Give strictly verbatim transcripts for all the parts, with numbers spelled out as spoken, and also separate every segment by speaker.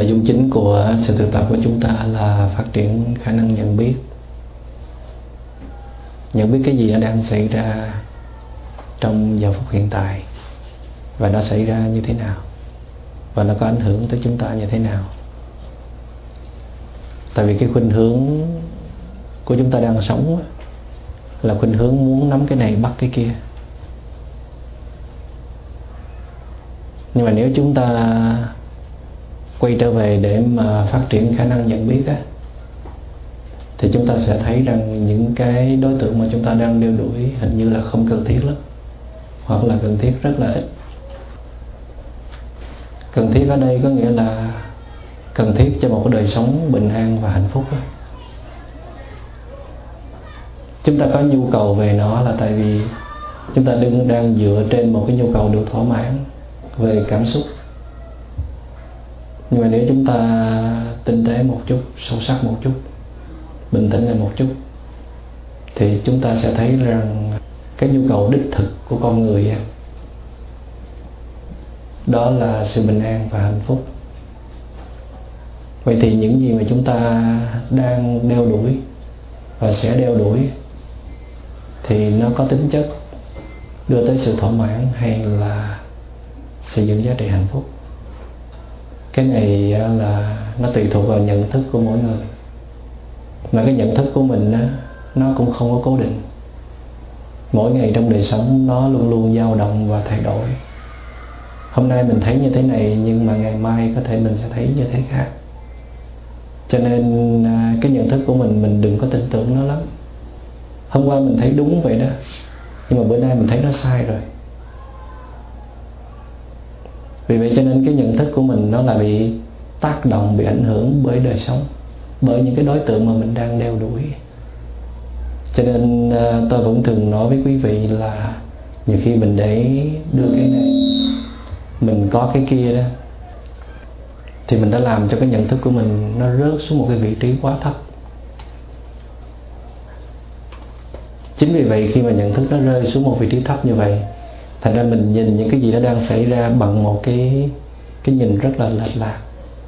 Speaker 1: Nội dung chính của sự thực tập của chúng ta là phát triển khả năng nhận biết. Nhận biết cái gì nó đang xảy ra trong giờ phút hiện tại, và nó xảy ra như thế nào, và nó có ảnh hưởng tới chúng ta như thế nào. Tại vì cái khuynh hướng của chúng ta đang sống là khuynh hướng muốn nắm cái này bắt cái kia. Nhưng mà nếu chúng ta quay trở về để mà phát triển khả năng nhận biết á, thì chúng ta sẽ thấy rằng những cái đối tượng mà chúng ta đang đeo đuổi hình như là không cần thiết lắm, hoặc là cần thiết rất là ít. Cần thiết ở đây có nghĩa là cần thiết cho một cái đời sống bình an và hạnh phúc đó. Chúng ta có nhu cầu về nó là tại vì chúng ta đang, đang dựa trên một cái nhu cầu được thỏa mãn về cảm xúc. Nhưng mà nếu chúng ta tinh tế một chút, sâu sắc một chút, bình tĩnh lại một chút, thì chúng ta sẽ thấy rằng cái nhu cầu đích thực của con người đó là sự bình an và hạnh phúc. Vậy thì những gì mà chúng ta đang đeo đuổi và sẽ đeo đuổi thì nó có tính chất đưa tới sự thỏa mãn hay là xây dựng giá trị hạnh phúc? Cái này là nó tùy thuộc vào nhận thức của mỗi người. Mà cái nhận thức của mình á, nó cũng không có cố định. Mỗi ngày trong đời sống nó luôn luôn dao động và thay đổi. Hôm nay mình thấy như thế này, nhưng mà ngày mai có thể mình sẽ thấy như thế khác. Cho nên cái nhận thức của mình, mình đừng có tin tưởng nó lắm. Hôm qua mình thấy đúng vậy đó, nhưng mà bữa nay mình thấy nó sai rồi. Vì vậy cho nên cái nhận thức của mình nó là bị tác động, bị ảnh hưởng bởi đời sống, bởi những cái đối tượng mà mình đang đeo đuổi. Cho nên tôi vẫn thường nói với quý vị là nhiều khi mình để đưa cái này, mình có cái kia đó, thì mình đã làm cho cái nhận thức của mình nó rớt xuống một cái vị trí quá thấp. Chính vì vậy khi mà nhận thức nó rơi xuống một vị trí thấp như vậy, thành ra mình nhìn những cái gì nó đang xảy ra bằng một cái cái nhìn rất là lệch lạc.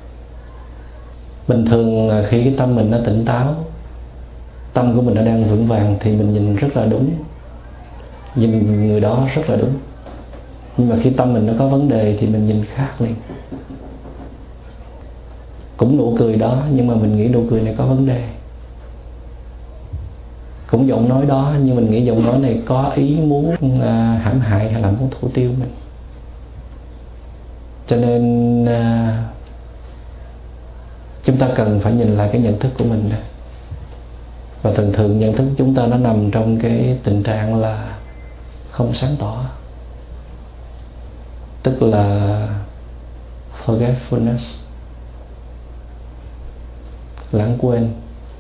Speaker 1: Bình thường khi cái tâm mình nó tỉnh táo, tâm của mình nó đang vững vàng, thì mình nhìn rất là đúng, nhìn người đó rất là đúng. Nhưng mà khi tâm mình nó có vấn đề thì mình nhìn khác liền. Cũng nụ cười đó, nhưng mà mình nghĩ nụ cười này có vấn đề. Cũng giọng nói đó, nhưng mình nghĩ giọng nói này có ý muốn uh, hãm hại hay là muốn thủ tiêu mình. Cho nên uh, chúng ta cần phải nhìn lại cái nhận thức của mình. Và thường thường nhận thức của chúng ta nó nằm trong cái tình trạng là không sáng tỏ, tức là forgetfulness, lãng quên.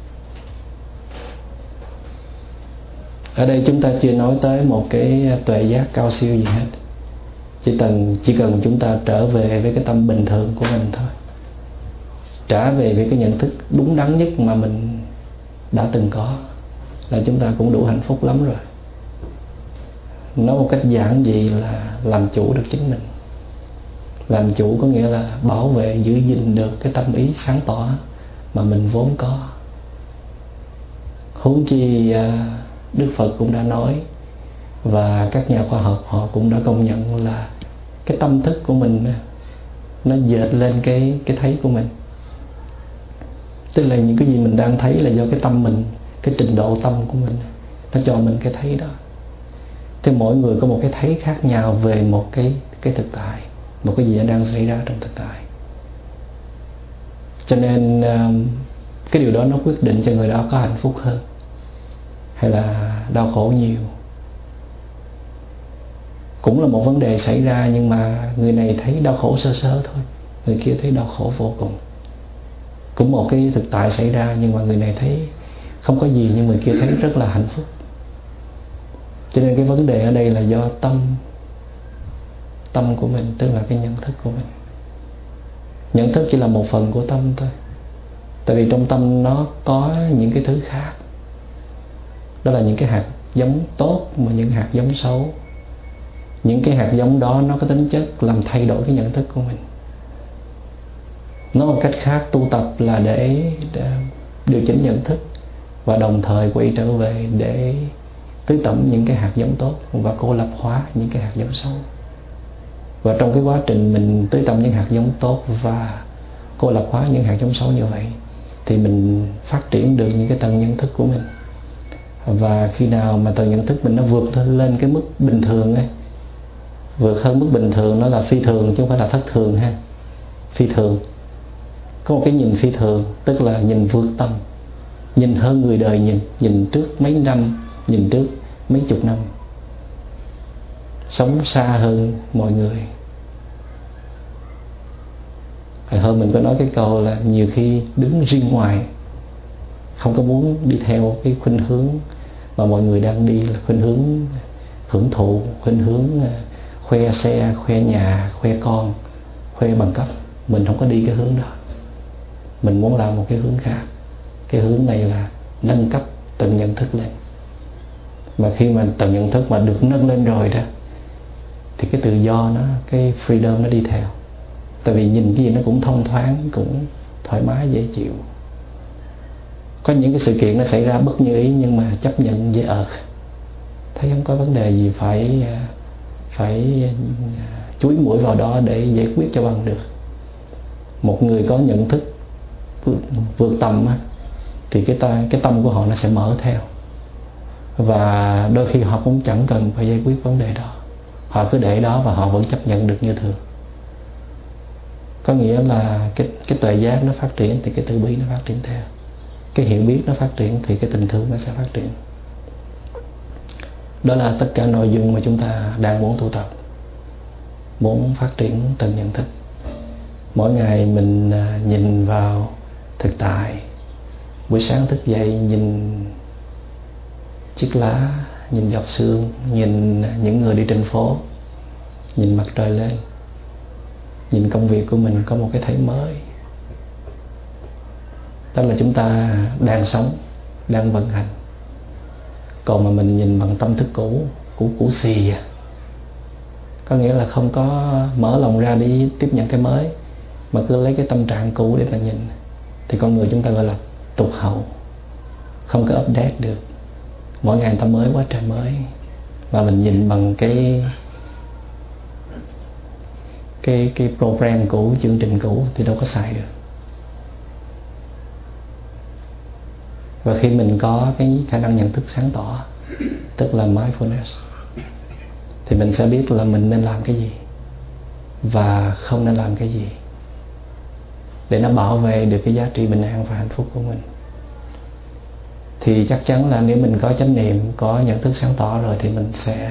Speaker 1: Ở đây chúng ta chưa nói tới một cái tuệ giác cao siêu gì hết. Chỉ cần, chỉ cần chúng ta trở về với cái tâm bình thường của mình thôi, trở về với cái nhận thức đúng đắn nhất mà mình đã từng có, là chúng ta cũng đủ hạnh phúc lắm rồi. Nói một cách giản dị là làm chủ được chính mình. Làm chủ có nghĩa là bảo vệ, giữ gìn được cái tâm ý sáng tỏ mà mình vốn có. Huống chi Đức Phật cũng đã nói, và các nhà khoa học họ cũng đã công nhận là cái tâm thức của mình nó dệt lên cái, cái thấy của mình. Tức là những cái gì mình đang thấy là do cái tâm mình, cái trình độ tâm của mình nó cho mình cái thấy đó. Thế mỗi người có một cái thấy khác nhau về một cái, cái thực tại, một cái gì đang xảy ra trong thực tại. Cho nên cái điều đó nó quyết định cho người đó có hạnh phúc hơn hay là đau khổ nhiều. Cũng là một vấn đề xảy ra, nhưng mà người này thấy đau khổ sơ sơ thôi, người kia thấy đau khổ vô cùng. Cũng một cái thực tại xảy ra, nhưng mà người này thấy không có gì, nhưng người kia thấy rất là hạnh phúc. Cho nên cái vấn đề ở đây là do tâm Tâm của mình, tức là cái nhận thức của mình. Nhận thức chỉ là một phần của tâm thôi. Tại vì trong tâm nó có những cái thứ khác. Đó là những cái hạt giống tốt và những hạt giống xấu. Những cái hạt giống đó nó có tính chất làm thay đổi cái nhận thức của mình. Nói một cách khác, tu tập là để, để điều chỉnh nhận thức và đồng thời quay trở về để tưới tẩm những cái hạt giống tốt và cô lập hóa những cái hạt giống xấu. Và trong cái quá trình mình tưới tẩm những hạt giống tốt và cô lập hóa những hạt giống xấu như vậy thì mình phát triển được những cái tầng nhận thức của mình. Và khi nào mà tầng nhận thức mình nó vượt lên cái mức bình thường ấy, vượt hơn mức bình thường, nó là phi thường chứ không phải là thất thường ha. Phi thường, có một cái nhìn phi thường, tức là nhìn vượt tâm, nhìn hơn người đời nhìn, nhìn trước mấy năm, nhìn trước mấy chục năm, sống xa hơn mọi người. Hồi hôm mình có nói cái câu là nhiều khi đứng riêng ngoài, không có muốn đi theo cái khuynh hướng mà mọi người đang đi, là khuynh hướng hưởng thụ, khuynh hướng khoe xe, khoe nhà, khoe con, khoe bằng cấp. Mình không có đi cái hướng đó. Mình muốn làm một cái hướng khác. Cái hướng này là nâng cấp tầng nhận thức lên. Mà khi mà tầng nhận thức mà được nâng lên rồi đó thì cái tự do nó, cái freedom nó đi theo. Tại vì nhìn cái gì nó cũng thông thoáng, cũng thoải mái, dễ chịu. Có những cái sự kiện nó xảy ra bất như ý nhưng mà chấp nhận dễ ợt, thấy không có vấn đề gì phải phải chúi mũi vào đó để giải quyết cho bằng được. Một người có nhận thức vượt, vượt tầm thì cái, ta, cái tâm của họ nó sẽ mở theo. Và đôi khi họ cũng chẳng cần phải giải quyết vấn đề đó, họ cứ để đó và họ vẫn chấp nhận được như thường. Có nghĩa là cái, cái tuệ giác nó phát triển thì cái từ bi nó phát triển theo. Cái hiểu biết nó phát triển thì cái tình thương nó sẽ phát triển. Đó là tất cả nội dung mà chúng ta đang muốn tu tập, muốn phát triển tầng nhận thức. Mỗi ngày mình nhìn vào thực tại. Buổi sáng thức dậy nhìn chiếc lá, nhìn giọt sương, nhìn những người đi trên phố, nhìn mặt trời lên, nhìn công việc của mình có một cái thấy mới. Đó là chúng ta đang sống, đang vận hành. Còn mà mình nhìn bằng tâm thức cũ, cũ cũ xì à, có nghĩa là không có mở lòng ra đi tiếp nhận cái mới, mà cứ lấy cái tâm trạng cũ để mà nhìn, thì con người chúng ta gọi là tụt hậu, không có update được. Mỗi ngày người ta mới quá trời mới, và mình nhìn bằng cái cái cái program cũ, chương trình cũ thì đâu có xài được. Và khi mình có cái khả năng nhận thức sáng tỏ, tức là mindfulness, thì mình sẽ biết là mình nên làm cái gì và không nên làm cái gì để nó bảo vệ được cái giá trị bình an và hạnh phúc của mình. Thì chắc chắn là nếu mình có chánh niệm, có nhận thức sáng tỏ rồi thì mình sẽ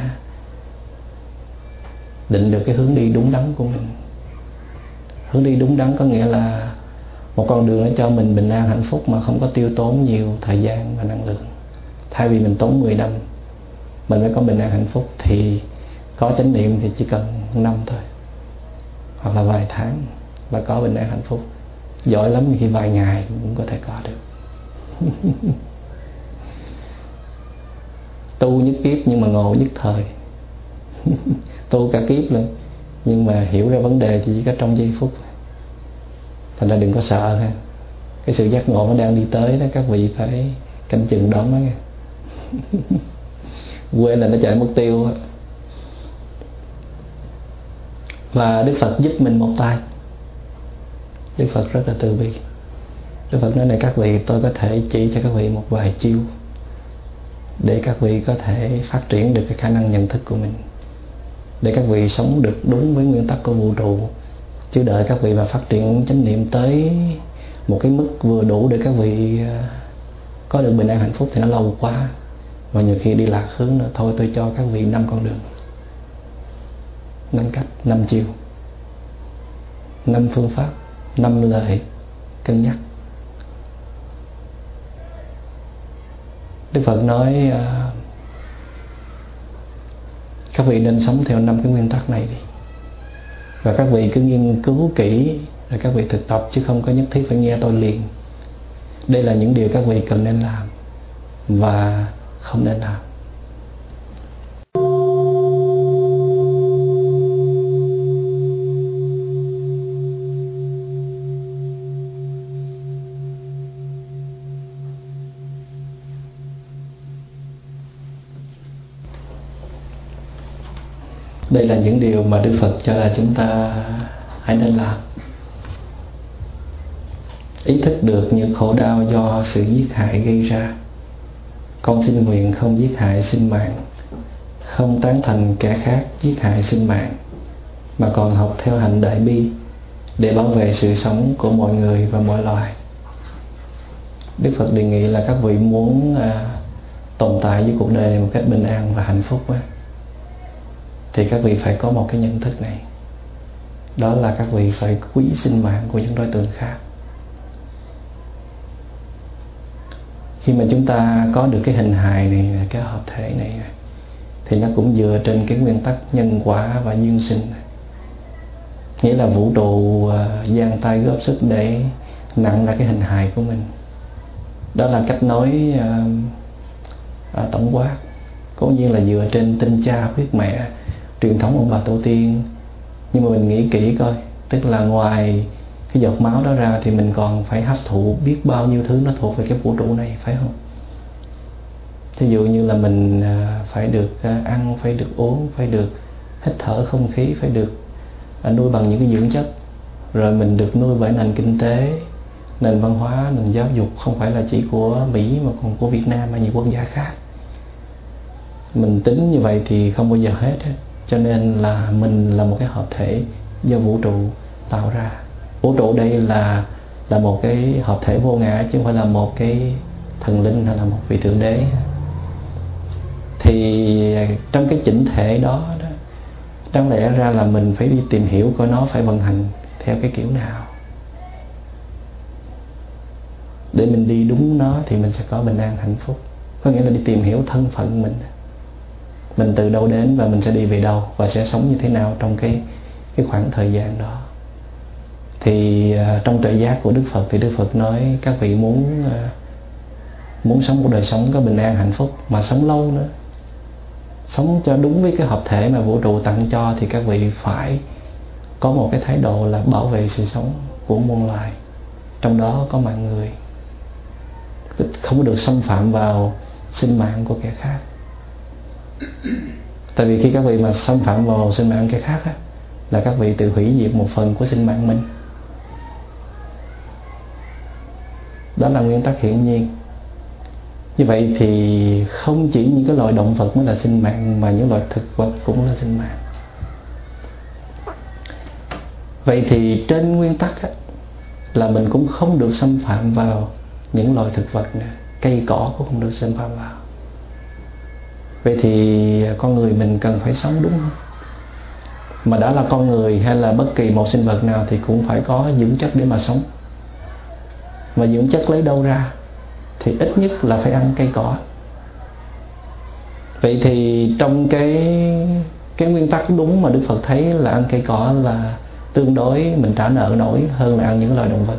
Speaker 1: định được cái hướng đi đúng đắn của mình. Hướng đi đúng đắn có nghĩa là một con đường nó cho mình bình an hạnh phúc mà không có tiêu tốn nhiều thời gian và năng lượng. Thay vì mình tốn mười năm mình mới có bình an hạnh phúc, thì có chánh niệm thì chỉ cần năm thôi, hoặc là vài tháng là có bình an hạnh phúc. Giỏi lắm khi vài ngày cũng có thể có được. Tu nhất kiếp nhưng mà ngộ nhất thời. Tu cả kiếp luôn nhưng mà hiểu ra vấn đề thì chỉ có trong giây phút. Thành ra đừng có sợ ha. Cái sự giác ngộ nó đang đi tới đó, các vị phải canh chừng đón nó nghe. Quên là nó chạy mất tiêu. Và Đức Phật giúp mình một tay. Đức Phật rất là từ bi. Đức Phật nói này các vị, tôi có thể chỉ cho các vị một vài chiêu để các vị có thể phát triển được cái khả năng nhận thức của mình, để các vị sống được đúng với nguyên tắc của vũ trụ. Chứ đợi các vị mà phát triển chánh niệm tới một cái mức vừa đủ để các vị có được bình an hạnh phúc thì nó lâu quá, và nhiều khi đi lạc hướng nữa. Thôi tôi cho các vị năm con đường, năm cách, năm chiêu, năm phương pháp, năm lời cân nhắc. Đức Phật nói uh, các vị nên sống theo năm cái nguyên tắc này đi, và các vị cứ nghiên cứu kỹ rồi các vị thực tập, chứ không có nhất thiết phải nghe tôi liền. Đây là những điều các vị cần nên làm và không nên làm. Đây là những điều mà Đức Phật cho là chúng ta hãy nên làm. Ý thức được những khổ đau do sự giết hại gây ra. Con xin nguyện không giết hại sinh mạng, không tán thành kẻ khác giết hại sinh mạng, mà còn học theo hạnh đại bi để bảo vệ sự sống của mọi người và mọi loài. Đức Phật đề nghị là các vị muốn à, tồn tại với cuộc đời này một cách bình an và hạnh phúc á, thì các vị phải có một cái nhận thức này. Đó là các vị phải quý sinh mạng của những đối tượng khác. Khi mà chúng ta có được cái hình hài này, cái hợp thể này, thì nó cũng dựa trên cái nguyên tắc nhân quả và duyên sinh. Nghĩa là vũ trụ uh, giang tay góp sức để nặng ra cái hình hài của mình. Đó là cách nói uh, uh, tổng quát. Cố nhiên là dựa trên tinh cha huyết mẹ, truyền thống ông bà tổ tiên. Nhưng mà mình nghĩ kỹ coi, tức là ngoài cái giọt máu đó ra thì mình còn phải hấp thụ biết bao nhiêu thứ nó thuộc về cái vũ trụ này, phải không? Ví dụ như là mình phải được ăn, phải được uống, phải được hít thở không khí, phải được nuôi bằng những cái dưỡng chất. Rồi mình được nuôi bởi nền kinh tế, nền văn hóa, nền giáo dục không phải là chỉ của Mỹ mà còn của Việt Nam và nhiều quốc gia khác. Mình tính như vậy thì không bao giờ hết. Cho nên là mình là một cái hợp thể do vũ trụ tạo ra. Vũ trụ đây là là một cái hợp thể vô ngã, chứ không phải là một cái thần linh hay là một vị thượng đế. Thì trong cái chỉnh thể đó, đó đáng lẽ ra là mình phải đi tìm hiểu coi nó phải vận hành theo cái kiểu nào, để mình đi đúng nó thì mình sẽ có bình an hạnh phúc. Có nghĩa là đi tìm hiểu thân phận mình, mình từ đâu đến và mình sẽ đi về đâu, và sẽ sống như thế nào trong cái cái khoảng thời gian đó. Thì uh, trong tuệ giác của Đức Phật thì Đức Phật nói các vị muốn uh, muốn sống một đời sống có bình an hạnh phúc, mà sống lâu nữa, sống cho đúng với cái hợp thể mà vũ trụ tặng cho, thì các vị phải có một cái thái độ là bảo vệ sự sống của muôn loài, trong đó có mạng người, không được xâm phạm vào sinh mạng của kẻ khác. Tại vì khi các vị mà xâm phạm vào sinh mạng kẻ khác á, là các vị tự hủy diệt một phần của sinh mạng mình. Đó là nguyên tắc hiển nhiên. Như vậy thì không chỉ những cái loài động vật mới là sinh mạng, mà những loài thực vật cũng là sinh mạng. Vậy thì trên nguyên tắc á, là mình cũng không được xâm phạm vào những loài thực vật nữa, cây cỏ cũng không được xâm phạm vào. Vậy thì con người mình cần phải sống đúng không? Mà đã là con người hay là bất kỳ một sinh vật nào thì cũng phải có dưỡng chất để mà sống. Mà dưỡng chất lấy đâu ra? Thì ít nhất là phải ăn cây cỏ. Vậy thì trong cái cái nguyên tắc đúng mà Đức Phật thấy là ăn cây cỏ là tương đối mình trả nợ nổi hơn là ăn những loài động vật.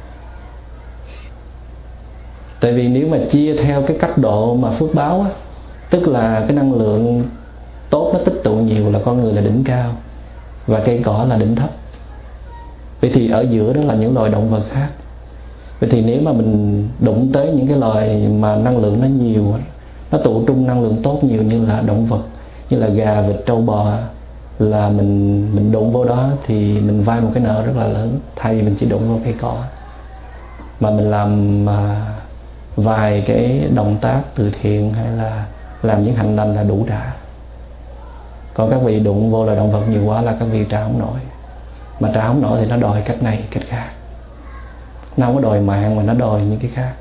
Speaker 1: Tại vì nếu mà chia theo cái cấp độ mà phước báo á, tức là cái năng lượng tốt nó tích tụ nhiều là con người là đỉnh cao và cây cỏ là đỉnh thấp. Vậy thì ở giữa đó là những loài động vật khác. Vậy thì nếu mà mình đụng tới những cái loài mà năng lượng nó nhiều, nó tụ trung năng lượng tốt nhiều như là động vật, như là gà, vịt, trâu, bò, là mình mình đụng vô đó thì mình vay một cái nợ rất là lớn, thay vì mình chỉ đụng vô cây cỏ. Mà mình làm mà vài cái động tác từ thiện hay là làm những hành lành là đủ trả. Còn các vị đụng vô là động vật nhiều quá là các vị trả không nổi. Mà trả không nổi thì nó đòi cách này, cách khác. Nó không có đòi mạng mà nó đòi những cái khác.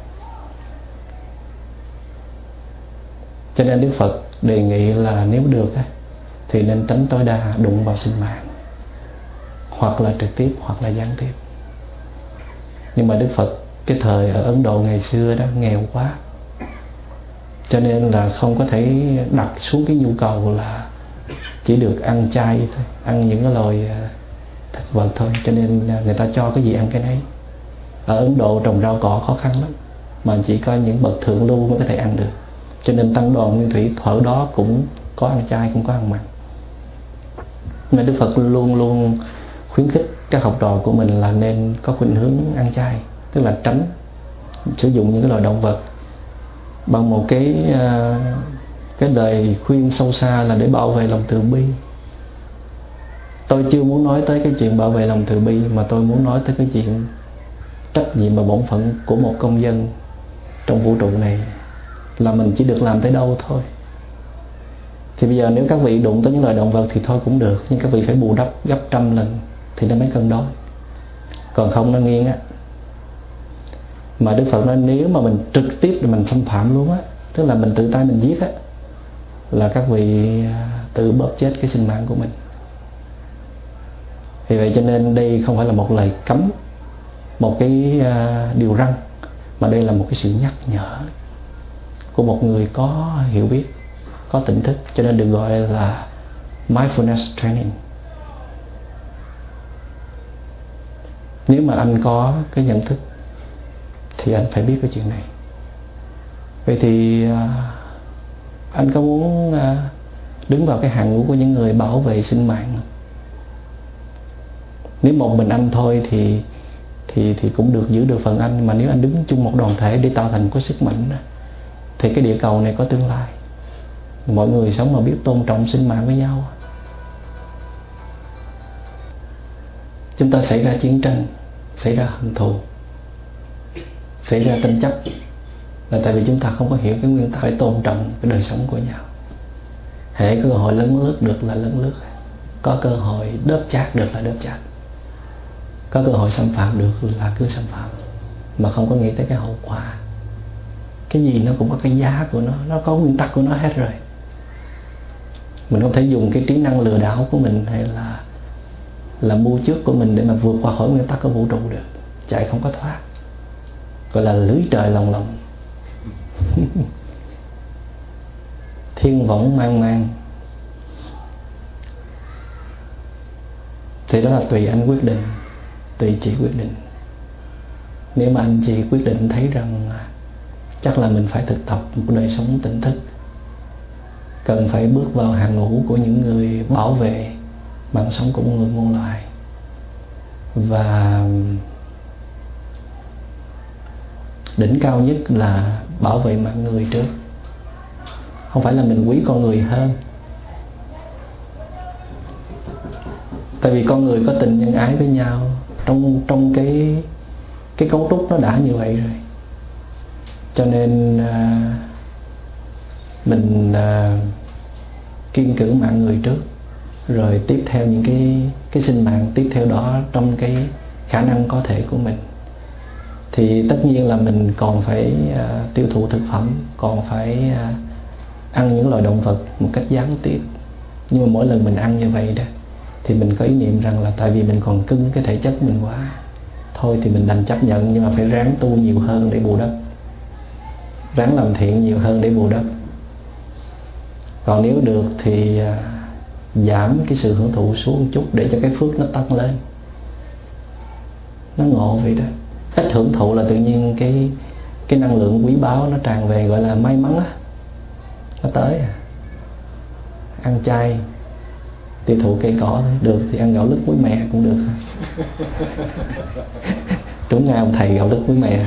Speaker 1: Cho nên Đức Phật đề nghị là nếu được thì nên tránh tối đa đụng vào sinh mạng, hoặc là trực tiếp hoặc là gián tiếp. Nhưng mà Đức Phật cái thời ở Ấn Độ ngày xưa đó nghèo quá, cho nên là không có thể đặt xuống cái nhu cầu là chỉ được ăn chay thôi, ăn những cái loài thực vật thôi. Cho nên người ta cho cái gì ăn cái nấy. Ở Ấn Độ trồng rau cỏ khó khăn lắm, mà chỉ có những bậc thượng lưu mới có thể ăn được. Cho nên tăng đoàn Nguyên Thủy thuở đó cũng có ăn chay, cũng có ăn mặn. Mà Đức Phật luôn luôn khuyến khích các học trò của mình là nên có khuynh hướng ăn chay, tức là tránh sử dụng những cái loài động vật, bằng một cái cái lời khuyên sâu xa là để bảo vệ lòng từ bi. Tôi chưa muốn nói tới cái chuyện bảo vệ lòng từ bi, mà tôi muốn nói tới cái chuyện trách nhiệm và bổn phận của một công dân trong vũ trụ này, là mình chỉ được làm tới đâu thôi. Thì bây giờ nếu các vị đụng tới những loài động vật thì thôi cũng được, nhưng các vị phải bù đắp gấp trăm lần thì nó mới cân đối. Còn không nó nghiêng á. Mà Đức Phật nói nếu mà mình trực tiếp thì mình xâm phạm luôn á, tức là mình tự tay mình giết á, là các vị tự bóp chết cái sinh mạng của mình. Vì vậy cho nên đây không phải là một lời cấm, một cái uh, điều răn, mà đây là một cái sự nhắc nhở của một người có hiểu biết, có tỉnh thức. Cho nên được gọi là mindfulness training. Nếu mà anh có cái nhận thức thì anh phải biết cái chuyện này. Vậy thì uh, anh có muốn uh, đứng vào cái hàng ngũ của những người bảo vệ sinh mạng không? Nếu một mình anh thôi thì thì thì cũng được, giữ được phần anh. Mà nếu anh đứng chung một đoàn thể để tạo thành có sức mạnh thì cái địa cầu này có tương lai. Mọi người sống mà biết tôn trọng sinh mạng với nhau. Chúng ta xảy ra chiến tranh, xảy ra hận thù, xảy ra tranh chấp là tại vì chúng ta không có hiểu cái nguyên tắc phải tôn trọng cái đời sống của nhau. Hễ cơ hội lấn lướt được là lấn lướt, có cơ hội đớp chát được là đớp chát, có cơ hội xâm phạm được là cứ xâm phạm, mà không có nghĩ tới cái hậu quả. Cái gì nó cũng có cái giá của nó, nó có nguyên tắc của nó hết rồi. Mình không thể dùng cái trí năng lừa đảo của mình hay là là mua trước của mình để mà vượt qua khỏi nguyên tắc của vũ trụ được, chạy không có thoát, gọi là lưới trời lồng lộng. Thiên võng mang mang. Thì đó là tùy anh quyết định, tùy chị quyết định. Nếu mà anh chị quyết định thấy rằng chắc là mình phải thực tập một đời sống tỉnh thức, cần phải bước vào hàng ngũ của những người bảo vệ mạng sống của người muôn loài, và đỉnh cao nhất là bảo vệ mạng người trước. Không phải là mình quý con người hơn, tại vì con người có tình nhân ái với nhau, trong trong cái cái cấu trúc nó đã như vậy rồi. Cho nên à, mình à, kiêng cử mạng người trước, rồi tiếp theo những cái cái sinh mạng tiếp theo đó trong cái khả năng có thể của mình. Thì tất nhiên là mình còn phải à, tiêu thụ thực phẩm, còn phải à, ăn những loài động vật một cách gián tiếp. Nhưng mà mỗi lần mình ăn như vậy đó thì mình có ý niệm rằng là tại vì mình còn cưng cái thể chất mình quá, thôi thì mình đành chấp nhận, nhưng mà phải ráng tu nhiều hơn để bù đắp, ráng làm thiện nhiều hơn để bù đắp. Còn nếu được thì à, giảm cái sự hưởng thụ xuống một chút để cho cái phước nó tăng lên. Nó ngộ vậy đó. Ít hưởng thụ là tự nhiên cái cái năng lượng quý báu nó tràn về, gọi là may mắn á, nó tới à. Ăn chay, tiêu thụ cây cỏ thôi. Được thì ăn gạo lứt muối mè cũng được. Trúng ngay ông thầy gạo lứt muối mè.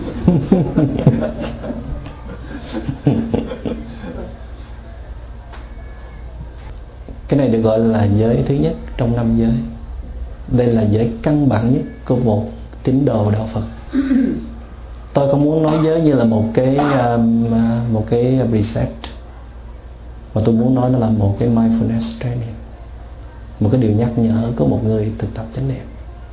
Speaker 1: Cái này được gọi là giới thứ nhất trong năm giới. Đây là giới căn bản nhất của một tín đồ đạo Phật. Tôi không muốn nói giới như là một cái um, một cái precept, mà tôi muốn nói nó là một cái mindfulness training, một cái điều nhắc nhở của một người thực tập chánh niệm.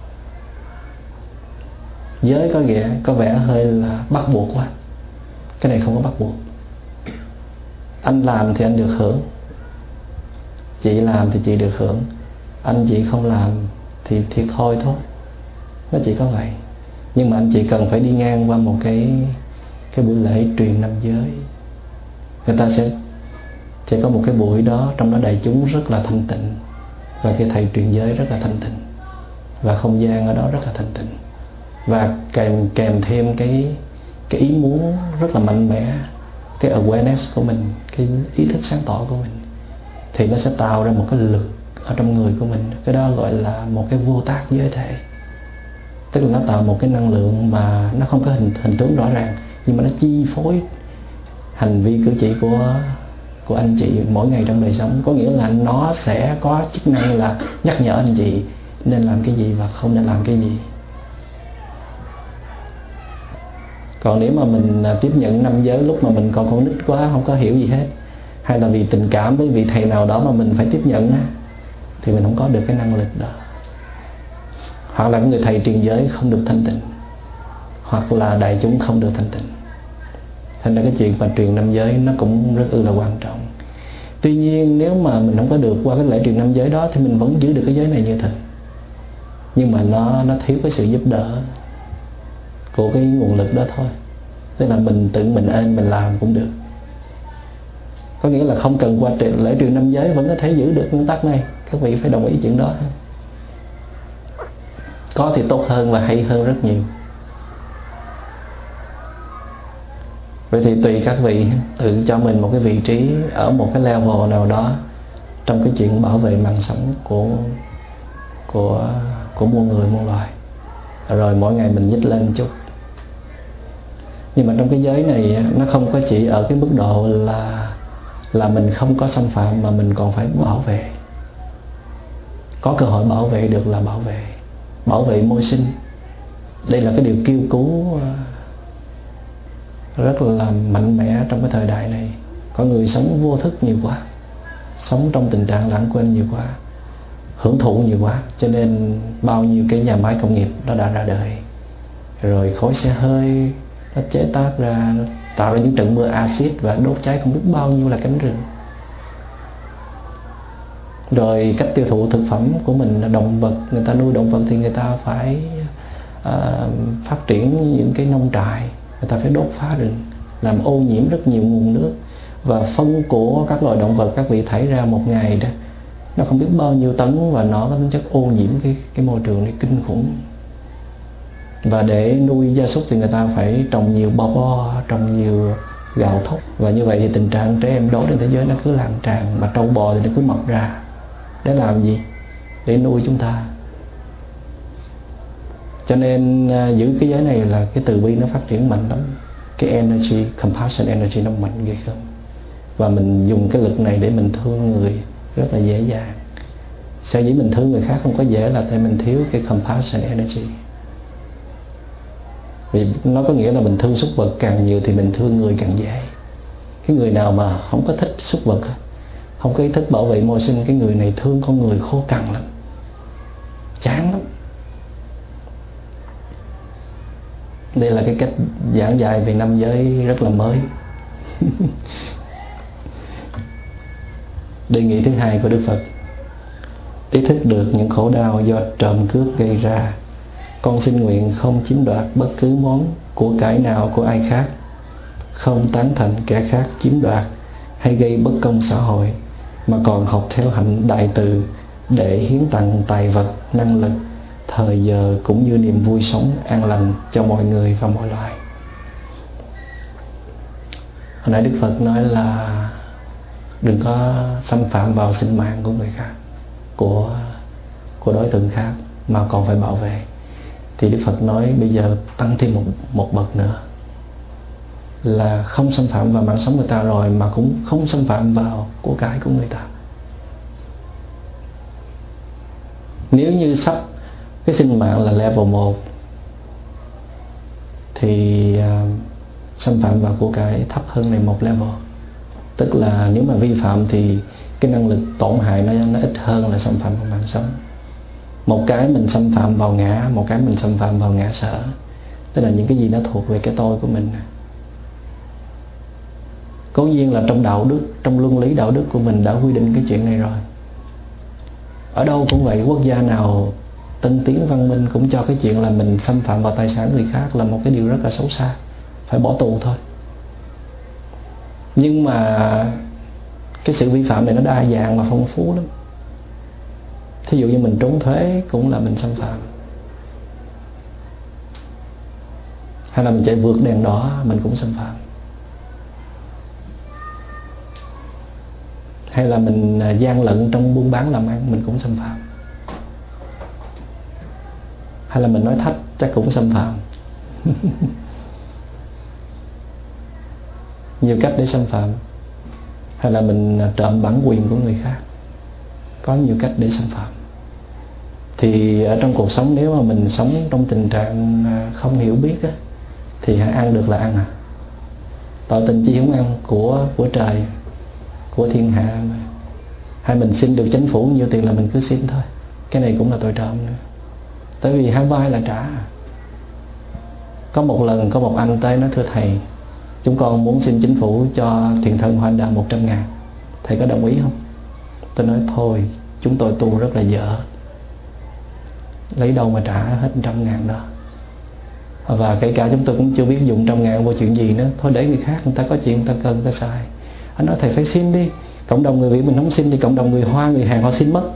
Speaker 1: Giới có vẻ có vẻ hơi là bắt buộc quá. Cái này không có bắt buộc. Anh làm thì anh được hưởng, chị làm thì chị được hưởng, anh chị không làm thì thiệt thôi thôi. Nó chỉ có vậy. Nhưng mà anh chị cần phải đi ngang qua một cái cái buổi lễ truyền năm giới. Người ta sẽ sẽ có một cái buổi đó, trong đó đại chúng rất là thanh tịnh, và cái thầy truyền giới rất là thanh tịnh, và không gian ở đó rất là thanh tịnh, và kèm kèm thêm cái cái ý muốn rất là mạnh mẽ, cái awareness của mình, cái ý thức sáng tỏ của mình, thì nó sẽ tạo ra một cái lực ở trong người của mình. Cái đó gọi là một cái vô tác giới thể. Tức là nó tạo một cái năng lượng mà nó không có hình, hình tướng rõ ràng, nhưng mà nó chi phối hành vi cử chỉ của của anh chị mỗi ngày trong đời sống. Có nghĩa là nó sẽ có chức năng là nhắc nhở anh chị nên làm cái gì và không nên làm cái gì. Còn nếu mà mình tiếp nhận năm giới lúc mà mình còn con nít quá, không có hiểu gì hết, hay là vì tình cảm với vị thầy nào đó mà mình phải tiếp nhận á, thì mình không có được cái năng lực đó. Hoặc là người thầy truyền giới không được thanh tịnh, hoặc là đại chúng không được thanh tịnh. Thành ra cái chuyện mà truyền năm giới nó cũng rất là quan trọng. Tuy nhiên nếu mà mình không có được qua cái lễ truyền năm giới đó thì mình vẫn giữ được cái giới này như thật. Nhưng mà nó nó thiếu cái sự giúp đỡ của cái nguồn lực đó thôi. Tức là mình tự mình ên mình làm cũng được. Có nghĩa là không cần qua lễ truyền năm giới vẫn có thể giữ được nguyên tắc này. Các vị phải đồng ý chuyện đó. Có thì tốt hơn và hay hơn rất nhiều. Vậy thì tùy các vị tự cho mình một cái vị trí ở một cái level nào đó trong cái chuyện bảo vệ mạng sống của của của muôn người muôn loài. Rồi mỗi ngày mình nhích lên một chút. Nhưng mà trong cái giới này nó không có chỉ ở cái mức độ là là mình không có xâm phạm, mà mình còn phải bảo vệ. Có cơ hội bảo vệ được là bảo vệ. Bảo vệ môi sinh. Đây là cái điều kêu cứu rất là mạnh mẽ trong cái thời đại này. Có người sống vô thức nhiều quá, sống trong tình trạng lãng quên nhiều quá, hưởng thụ nhiều quá, cho nên bao nhiêu cái nhà máy công nghiệp nó đã ra đời. Rồi khói xe hơi nó chế tác ra, tạo ra những trận mưa axit và đốt cháy không biết bao nhiêu là cánh rừng. Rồi cách tiêu thụ thực phẩm của mình là động vật, người ta nuôi động vật thì người ta phải uh, phát triển những cái nông trại, người ta phải đốt phá rừng, làm ô nhiễm rất nhiều nguồn nước. Và phân của các loài động vật các vị thải ra một ngày đó, nó không biết bao nhiêu tấn, và nó có tính chất ô nhiễm cái, cái môi trường này kinh khủng. Và để nuôi gia súc thì người ta phải trồng nhiều bò bo, trồng nhiều gạo thóc. Và như vậy thì tình trạng trẻ em đói trên thế giới nó cứ lan tràn, mà trâu bò thì nó cứ mọc ra. Để làm gì? Để nuôi chúng ta. Cho nên uh, giữ cái giới này là cái từ bi nó phát triển mạnh lắm. Cái energy, compassion energy nó mạnh ghê không. Và mình dùng cái lực này để mình thương người rất là dễ dàng. Sở dĩ mình thương người khác không có dễ là tại mình thiếu cái compassion energy. Vì nó có nghĩa là mình thương súc vật càng nhiều thì mình thương người càng dễ. Cái người nào mà không có thích súc vật, không có ý thức bảo vệ môi sinh, cái người này thương con người khô cằn lắm, chán lắm. Đây là cái cách giảng dạy về năm giới rất là mới. Đề nghị thứ hai của Đức Phật: ý thức được những khổ đau do trộm cướp gây ra, con xin nguyện không chiếm đoạt bất cứ món của cải nào của ai khác, không tán thành kẻ khác chiếm đoạt hay gây bất công xã hội, mà còn học theo hạnh đại từ để hiến tặng tài vật, năng lực, thời giờ cũng như niềm vui sống an lành cho mọi người và mọi loài. Hồi nãy Đức Phật nói là đừng có xâm phạm vào sinh mạng của người khác, của của đối tượng khác, mà còn phải bảo vệ. Thì Đức Phật nói bây giờ tăng thêm một, một bậc nữa, là không xâm phạm vào mạng sống người ta rồi, mà cũng không xâm phạm vào của cải của người ta. Nếu như sắp cái sinh mạng là level một thì uh, xâm phạm vào của cải thấp hơn này một level. Tức là nếu mà vi phạm thì cái năng lực tổn hại nó, nó ít hơn là xâm phạm vào mạng sống. Một cái mình xâm phạm vào ngã, một cái mình xâm phạm vào ngã sở. Tức là những cái gì nó thuộc về cái tôi của mình. Cố nhiên là trong đạo đức, trong luân lý đạo đức của mình đã quy định cái chuyện này rồi. Ở đâu cũng vậy, quốc gia nào tân tiến văn minh cũng cho cái chuyện là mình xâm phạm vào tài sản người khác là một cái điều rất là xấu xa, phải bỏ tù thôi. Nhưng mà cái sự vi phạm này nó đa dạng và phong phú lắm. Thí dụ như mình trốn thuế cũng là mình xâm phạm, hay là mình chạy vượt đèn đỏ mình cũng xâm phạm, hay là mình gian lận trong buôn bán làm ăn mình cũng xâm phạm, hay là mình nói thách chắc cũng xâm phạm. Nhiều cách để xâm phạm. hay là mình trộm bản quyền của người khác. Có nhiều cách để xâm phạm. Thì ở trong cuộc sống, nếu mà mình sống trong tình trạng không hiểu biết á, thì hãy ăn được là ăn à. Tội tình chi không ăn, của của trời, của thiên hạ mà. Hay mình xin được chính phủ nhiều tiền là mình cứ xin thôi. Cái này cũng là tội trộm nữa. Tại vì hai vai là trả. Có một lần có một anh tới nói: thưa thầy, chúng con muốn xin chính phủ cho thiện thân Hoa Anh Đào một trăm ngàn, thầy có đồng ý không? Tôi nói thôi, chúng tôi tu rất là dở, lấy đâu mà trả hết trăm ngàn đó. Và kể cả chúng tôi cũng chưa biết dùng trăm ngàn vô chuyện gì nữa. Thôi để người khác, người ta có chuyện, người ta cần, người ta xài. Anh nói thầy phải xin đi. Cộng đồng người Việt mình không xin thì cộng đồng người Hoa, người Hàn họ xin mất.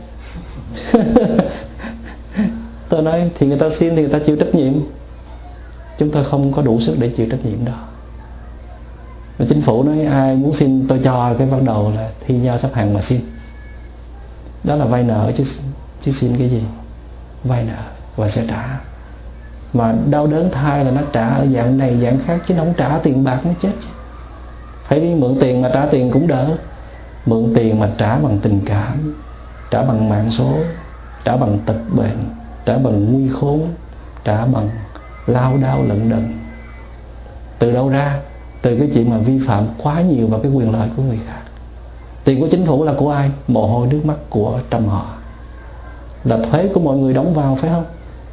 Speaker 1: Tôi nói thì người ta xin thì người ta chịu trách nhiệm. Chúng tôi không có đủ sức để chịu trách nhiệm đó. Và chính phủ nói ai muốn xin tôi cho, cái bắt đầu là thi nhau xếp hàng mà xin. Đó là vay nợ chứ, chứ xin cái gì. Vay nợ và sẽ trả. Mà đau đớn thai là nó trả ở dạng này dạng khác, chứ nó không trả tiền bạc nó chết. Phải đi mượn tiền mà trả tiền cũng đỡ. Mượn tiền mà trả bằng tình cảm, trả bằng mạng số, trả bằng tật bệnh, trả bằng nguy khốn, trả bằng lao đao lận đận. Từ đâu ra? Từ cái chuyện mà vi phạm quá nhiều vào cái quyền lợi của người khác. Tiền của chính phủ là của ai? Mồ hôi nước mắt của trong họ, là thuế của mọi người đóng vào, phải không?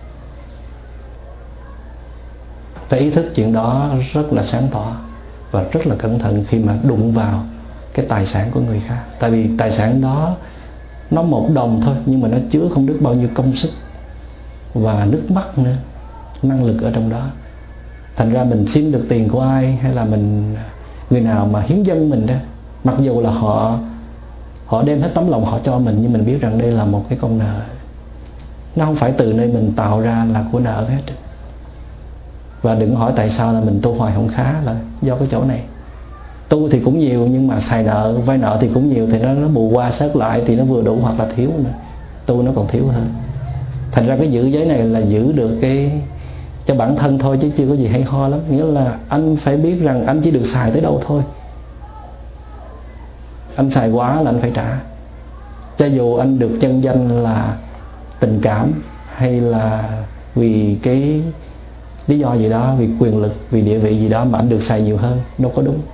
Speaker 1: Phải ý thức chuyện đó rất là sáng tỏ và rất là cẩn thận khi mà đụng vào cái tài sản của người khác. Tại vì tài sản đó nó một đồng thôi, nhưng mà nó chứa không biết bao nhiêu công sức và nước mắt nữa, năng lực ở trong đó. Thành ra mình xin được tiền của ai, hay là mình người nào mà hiến dâng mình đó, mặc dù là họ họ đem hết tấm lòng họ cho mình, nhưng mình biết rằng đây là một cái con nợ. Nó không phải từ nơi mình tạo ra, là của nợ hết. Và đừng hỏi tại sao là mình tu hoài không khá, là do cái chỗ này. Tu thì cũng nhiều, nhưng mà xài nợ, vay nợ thì cũng nhiều, thì nó, nó bù qua sớt lại thì nó vừa đủ hoặc là thiếu nữa. Tu nó còn thiếu hơn. Thành ra cái giữ giới này là giữ được cái cho bản thân thôi, chứ chưa có gì hay ho lắm. Nghĩa là anh phải biết rằng anh chỉ được xài tới đâu thôi. Anh xài quá là anh phải trả. Cho dù anh được chân danh là tình cảm, hay là vì cái lý do gì đó, vì quyền lực, vì địa vị gì đó mà anh được xài nhiều hơn, đâu có đúng.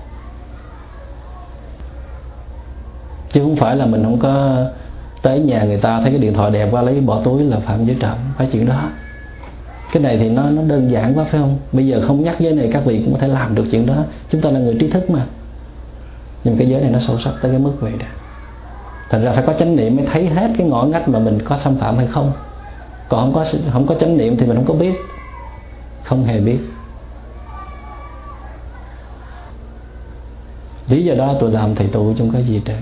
Speaker 1: Chứ không phải là mình không có tới nhà người ta thấy cái điện thoại đẹp quá lấy bỏ túi là phạm giới trộm, phải chuyện đó. Cái này thì nó nó đơn giản quá, phải không? Bây giờ không nhắc giới này, các vị cũng có thể làm được chuyện đó. Chúng ta là người trí thức mà. Nhưng cái giới này nó sâu sắc tới cái mức vậy đó. Thành ra phải có chánh niệm mới thấy hết cái ngõ ngách mà mình có xâm phạm hay không. Còn không có không có chánh niệm thì mình không có biết, không hề biết. Lý do đó tôi làm thầy tu trong cái gì trên.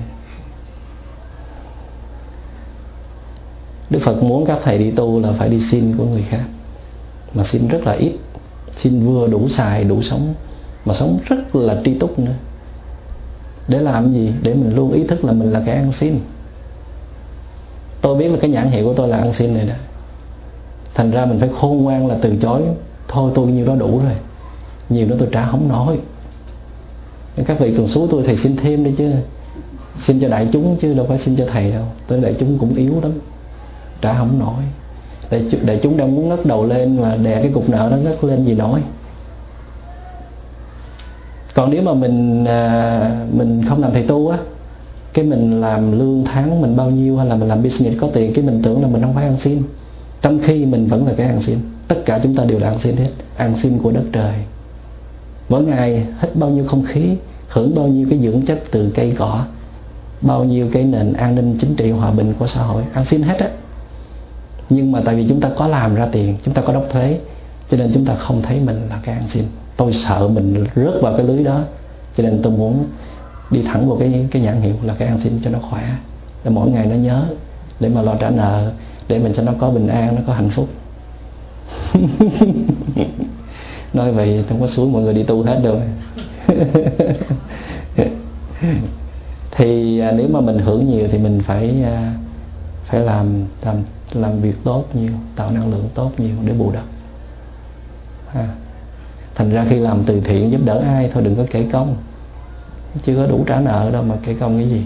Speaker 1: Đức Phật muốn các thầy đi tu là phải đi xin của người khác, mà xin rất là ít, xin vừa đủ xài, đủ sống, mà sống rất là tri túc nữa. Để làm gì? Để mình luôn ý thức là mình là kẻ ăn xin. Tôi biết là cái nhãn hiệu của tôi là ăn xin này đó. Thành ra mình phải khôn ngoan là từ chối. Thôi tôi nhiêu đó đủ rồi, nhiều nữa tôi trả không nổi. Các vị cần xúi tôi, thầy xin thêm đi chứ. Xin cho đại chúng chứ đâu phải xin cho thầy đâu. Tôi đại chúng cũng yếu lắm, trả không nổi. Đại, đại chúng đang muốn ngất đầu lên mà đè cái cục nợ nó ngất lên gì nổi. Còn nếu mà mình à, mình không làm thầy tu á, cái mình làm lương tháng mình bao nhiêu, hay là mình làm business có tiền, cái mình tưởng là mình không phải ăn xin, trong khi mình vẫn là cái ăn xin. Tất cả chúng ta đều là ăn xin hết. Ăn xin của đất trời. Mỗi ngày hít bao nhiêu không khí, hưởng bao nhiêu cái dưỡng chất từ cây cỏ, bao nhiêu cái nền an ninh chính trị hòa bình của xã hội, ăn xin hết á. Nhưng mà tại vì chúng ta có làm ra tiền, chúng ta có đóng thuế, cho nên chúng ta không thấy mình là cái ăn xin. Tôi sợ mình rớt vào cái lưới đó, cho nên tôi muốn đi thẳng vào cái, cái nhãn hiệu là cái ăn xin cho nó khỏe, để mỗi ngày nó nhớ, để mà lo trả nợ, để mình cho nó có bình an, nó có hạnh phúc. Nói vậy không có xúi mọi người đi tu hết rồi. Thì nếu mà mình hưởng nhiều thì mình phải phải làm làm làm việc tốt nhiều, tạo năng lượng tốt nhiều để bù đắp. Ha. Thành ra khi làm từ thiện giúp đỡ ai thôi đừng có kể công. chưa có đủ trả nợ đâu mà kể công cái gì.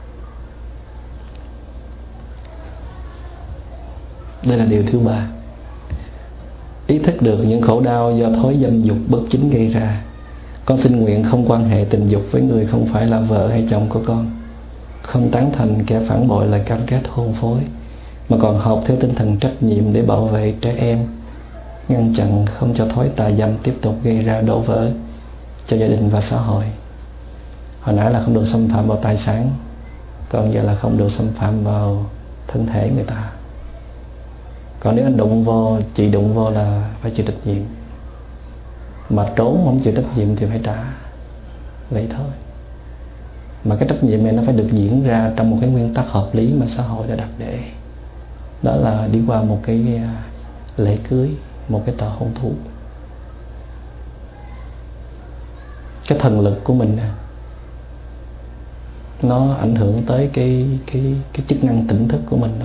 Speaker 1: Đây là điều thứ ba. Ý thức được những khổ đau do thói dâm dục bất chính gây ra. Con xin nguyện không quan hệ tình dục với người không phải là vợ hay chồng của con, không tán thành kẻ phản bội lời cam kết hôn phối, mà còn học theo tinh thần trách nhiệm để bảo vệ trẻ em, ngăn chặn không cho thói tà dâm tiếp tục gây ra đổ vỡ cho gia đình và xã hội. Hồi nãy là không được xâm phạm vào tài sản, còn giờ là không được xâm phạm vào thân thể người ta. Còn nếu anh đụng vô, chị đụng vô là phải chịu trách nhiệm, mà trốn không chịu trách nhiệm thì phải trả. Vậy thôi. Mà cái trách nhiệm này nó phải được diễn ra trong một cái nguyên tắc hợp lý mà xã hội đã đặt để. Đó là đi qua một cái lễ cưới, một cái tờ hôn thú. Cái thần lực của mình nó ảnh hưởng tới cái cái cái chức năng tỉnh thức của mình đó.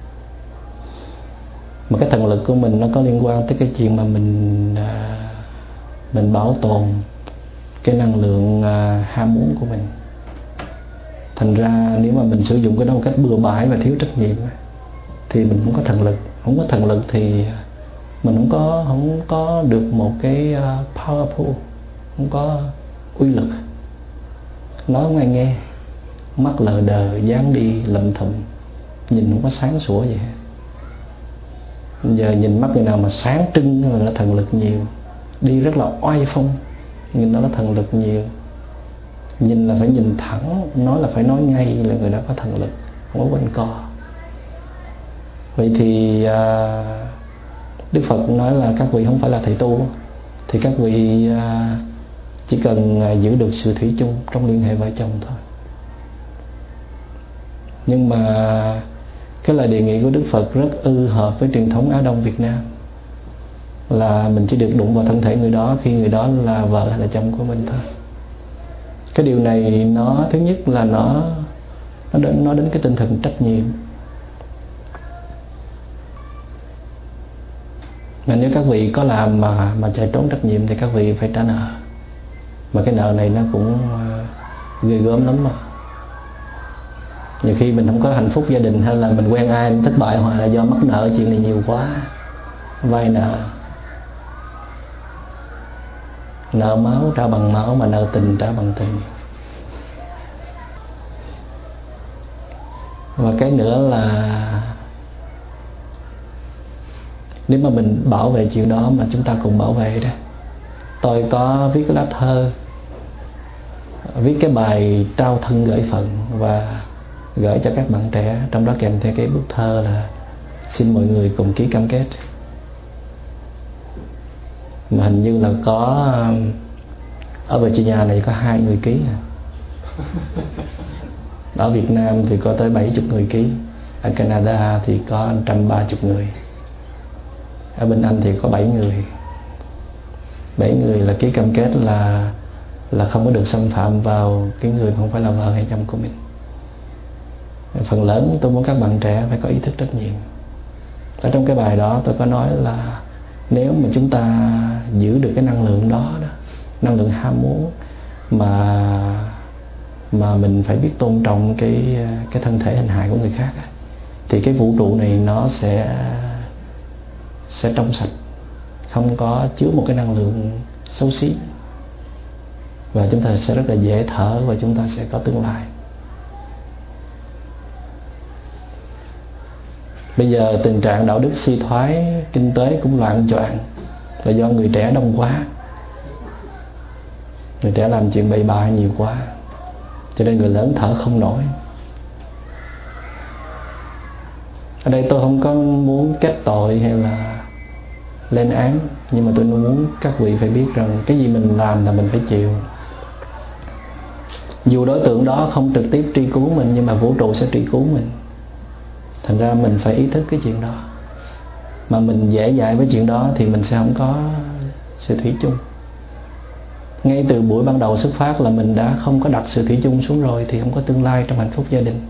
Speaker 1: Mà cái thần lực của mình nó có liên quan tới cái chuyện mà mình à, mình bảo tồn cái năng lượng à, ham muốn của mình. Thành ra nếu mà mình sử dụng cái đó một cách bừa bãi và thiếu trách nhiệm thì mình không có thần lực. Không có thần lực thì mình không có không có được một cái uh, powerful, không có uy lực. Nói không ai nghe, mắt lờ đờ, dáng đi lầm thầm, nhìn không có sáng sủa vậy. Giờ nhìn mắt người nào mà sáng trưng là nó thần lực nhiều, đi rất là oai phong, nhìn đó là thần lực nhiều. Nhìn là phải nhìn thẳng, nói là phải nói ngay là người đó có thần lực, không có quanh co. Vậy thì à, Đức Phật nói là các vị không phải là thầy tu, thì các vị à, chỉ cần à, giữ được sự thủy chung trong liên hệ vợ chồng thôi. Nhưng mà cái lời đề nghị của Đức Phật rất ư hợp với truyền thống Á Đông Việt Nam, là mình chỉ được đụng vào thân thể người đó khi người đó là vợ hay là chồng của mình thôi. Cái điều này nó thứ nhất là nó nó đến nó đến cái tinh thần trách nhiệm. Mà nếu các vị có làm mà mà chạy trốn trách nhiệm thì các vị phải trả nợ. Mà cái nợ này nó cũng uh, ghê gớm lắm mà. Nhiều khi mình không có hạnh phúc gia đình hay là mình quen ai thất bại hoặc là do mắc nợ chuyện này nhiều quá. Vay nợ, nợ máu trả bằng máu, mà nợ tình trả bằng tình. Và cái nữa là nếu mà mình bảo vệ chuyện đó mà chúng ta cùng bảo vệ đó. Tôi có viết cái lá thơ, viết cái bài trao thân gửi phận và gửi cho các bạn trẻ, trong đó kèm theo cái bức thơ là xin mọi người cùng ký cam kết. Mà hình như là có ở Virginia này có hai người ký. Ở Việt Nam thì có tới bảy mươi người ký, ở Canada thì có một trăm ba mươi người, ở bên Anh thì có bảy người. Bảy người là ký cam kết là là không có được xâm phạm vào cái người không phải là vợ hay chồng của mình. Phần lớn tôi muốn các bạn trẻ phải có ý thức trách nhiệm. Ở trong cái bài đó tôi có nói là nếu mà chúng ta giữ được cái năng lượng đó, đó năng lượng ham muốn, mà mà mình phải biết tôn trọng cái cái thân thể hình hài của người khác, thì cái vũ trụ này nó sẽ sẽ trong sạch, không có chứa một cái năng lượng xấu xí, và chúng ta sẽ rất là dễ thở và chúng ta sẽ có tương lai. Bây giờ tình trạng đạo đức suy thoái, kinh tế cũng loạn choạng là do người trẻ đông quá. Người trẻ làm chuyện bậy bạ nhiều quá, cho nên người lớn thở không nổi. Ở đây tôi không có muốn kết tội hay là lên án, nhưng mà tôi muốn các vị phải biết rằng cái gì mình làm là mình phải chịu. Dù đối tượng đó không trực tiếp truy cứu mình, nhưng mà vũ trụ sẽ truy cứu mình. Thành ra mình phải ý thức cái chuyện đó. Mà mình dễ dãi với chuyện đó thì mình sẽ không có sự thủy chung. Ngay từ buổi ban đầu xuất phát là mình đã không có đặt sự thủy chung xuống rồi, thì không có tương lai trong hạnh phúc gia đình.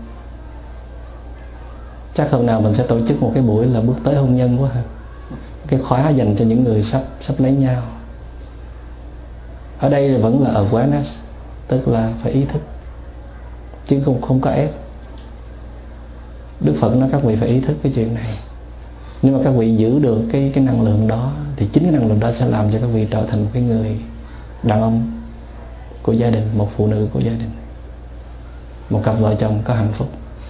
Speaker 1: Chắc hôm nào mình sẽ tổ chức một cái buổi là bước tới hôn nhân quá ha. Cái khóa dành cho những người sắp sắp lấy nhau. Ở đây vẫn là awareness, tức là phải ý thức, chứ không không có ép. Đức Phật nói các vị phải ý thức cái chuyện này. Nếu mà các vị giữ được cái cái năng lượng đó, thì chính cái năng lượng đó sẽ làm cho các vị trở thành một cái người đàn ông của gia đình, một phụ nữ của gia đình, một cặp vợ chồng có hạnh phúc.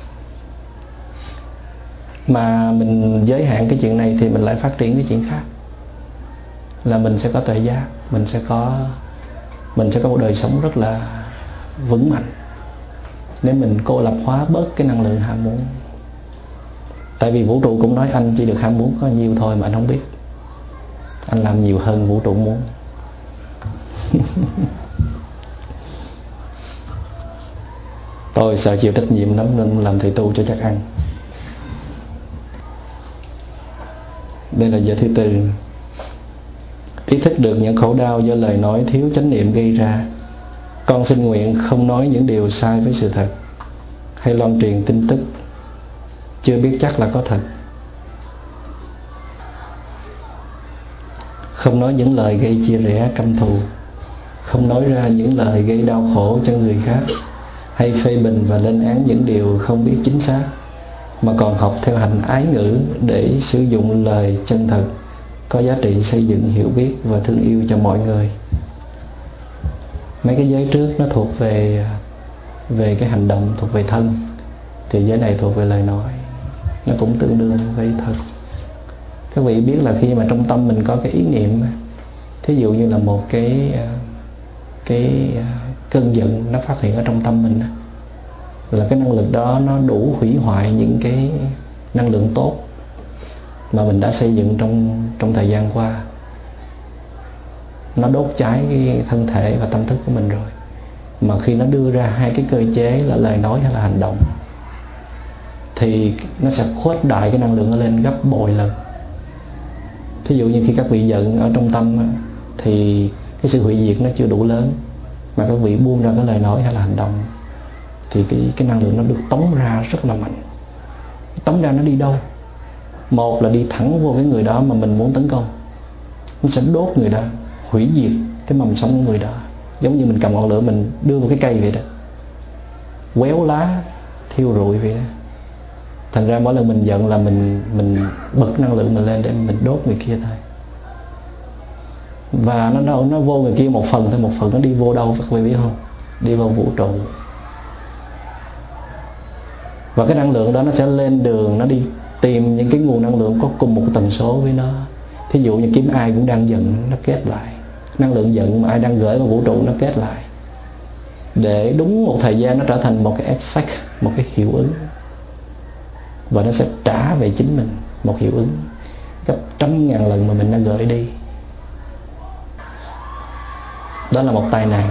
Speaker 1: Mà mình giới hạn cái chuyện này thì mình lại phát triển cái chuyện khác, là mình sẽ có tuệ giác, mình sẽ có mình sẽ có một đời sống rất là vững mạnh, nếu mình cô lập hóa bớt cái năng lượng ham muốn. Tại vì vũ trụ cũng nói anh chỉ được ham muốn có nhiêu thôi mà anh không biết, anh làm nhiều hơn vũ trụ muốn. Tôi sợ chịu trách nhiệm lắm nên làm thầy tu cho chắc ăn. Đây là giờ thứ tư. Ý thức được những khổ đau do lời nói thiếu chánh niệm gây ra, con xin nguyện không nói những điều sai với sự thật, hay loan truyền tin tức chưa biết chắc là có thật, không nói những lời gây chia rẽ căm thù, không nói ra những lời gây đau khổ cho người khác, hay phê bình và lên án những điều không biết chính xác, mà còn học theo hành ái ngữ để sử dụng lời chân thật, có giá trị xây dựng hiểu biết và thương yêu cho mọi người. Mấy cái giới trước nó thuộc về về cái hành động, thuộc về thân, thì giới này thuộc về lời nói, nó cũng tương đương với thật. Các vị biết là khi mà trong tâm mình có cái ý niệm, thí dụ như là một cái cái cơn giận nó phát hiện ở trong tâm mình, là cái năng lực đó nó đủ hủy hoại những cái năng lượng tốt mà mình đã xây dựng trong trong thời gian qua. Nó đốt cháy cái thân thể và tâm thức của mình rồi. Mà khi nó đưa ra hai cái cơ chế là lời nói hay là hành động, thì nó sẽ khuếch đại cái năng lượng nó lên gấp bội lần. Thí dụ như khi các vị giận ở trong tâm, thì cái sự hủy diệt nó chưa đủ lớn, mà các vị buông ra cái lời nói hay là hành động, thì cái, cái năng lượng nó được tống ra rất là mạnh. Tống ra nó đi đâu? Một là đi thẳng vô cái người đó mà mình muốn tấn công, nó sẽ đốt người đó, hủy diệt cái mầm sống của người đó. Giống như mình cầm ngọn lửa mình đưa vào cái cây vậy đó, quéo lá, thiêu rụi vậy đó. Thành ra mỗi lần mình giận là mình mình bật năng lượng mình lên để mình đốt người kia thôi. Và nó đâu nó vô người kia một phần thôi, một phần nó đi vô đâu các vị biết không? Đi vào vũ trụ. Và cái năng lượng đó nó sẽ lên đường, nó đi tìm những cái nguồn năng lượng có cùng một tần số với nó. Thí dụ như kiếm ai cũng đang giận, nó kết lại. Năng lượng giận mà ai đang gửi vào vũ trụ nó kết lại, để đúng một thời gian nó trở thành một cái effect, một cái hiệu ứng. Và nó sẽ trả về chính mình một hiệu ứng gấp trăm ngàn lần mà mình đã gửi đi. Đó là một tai nạn.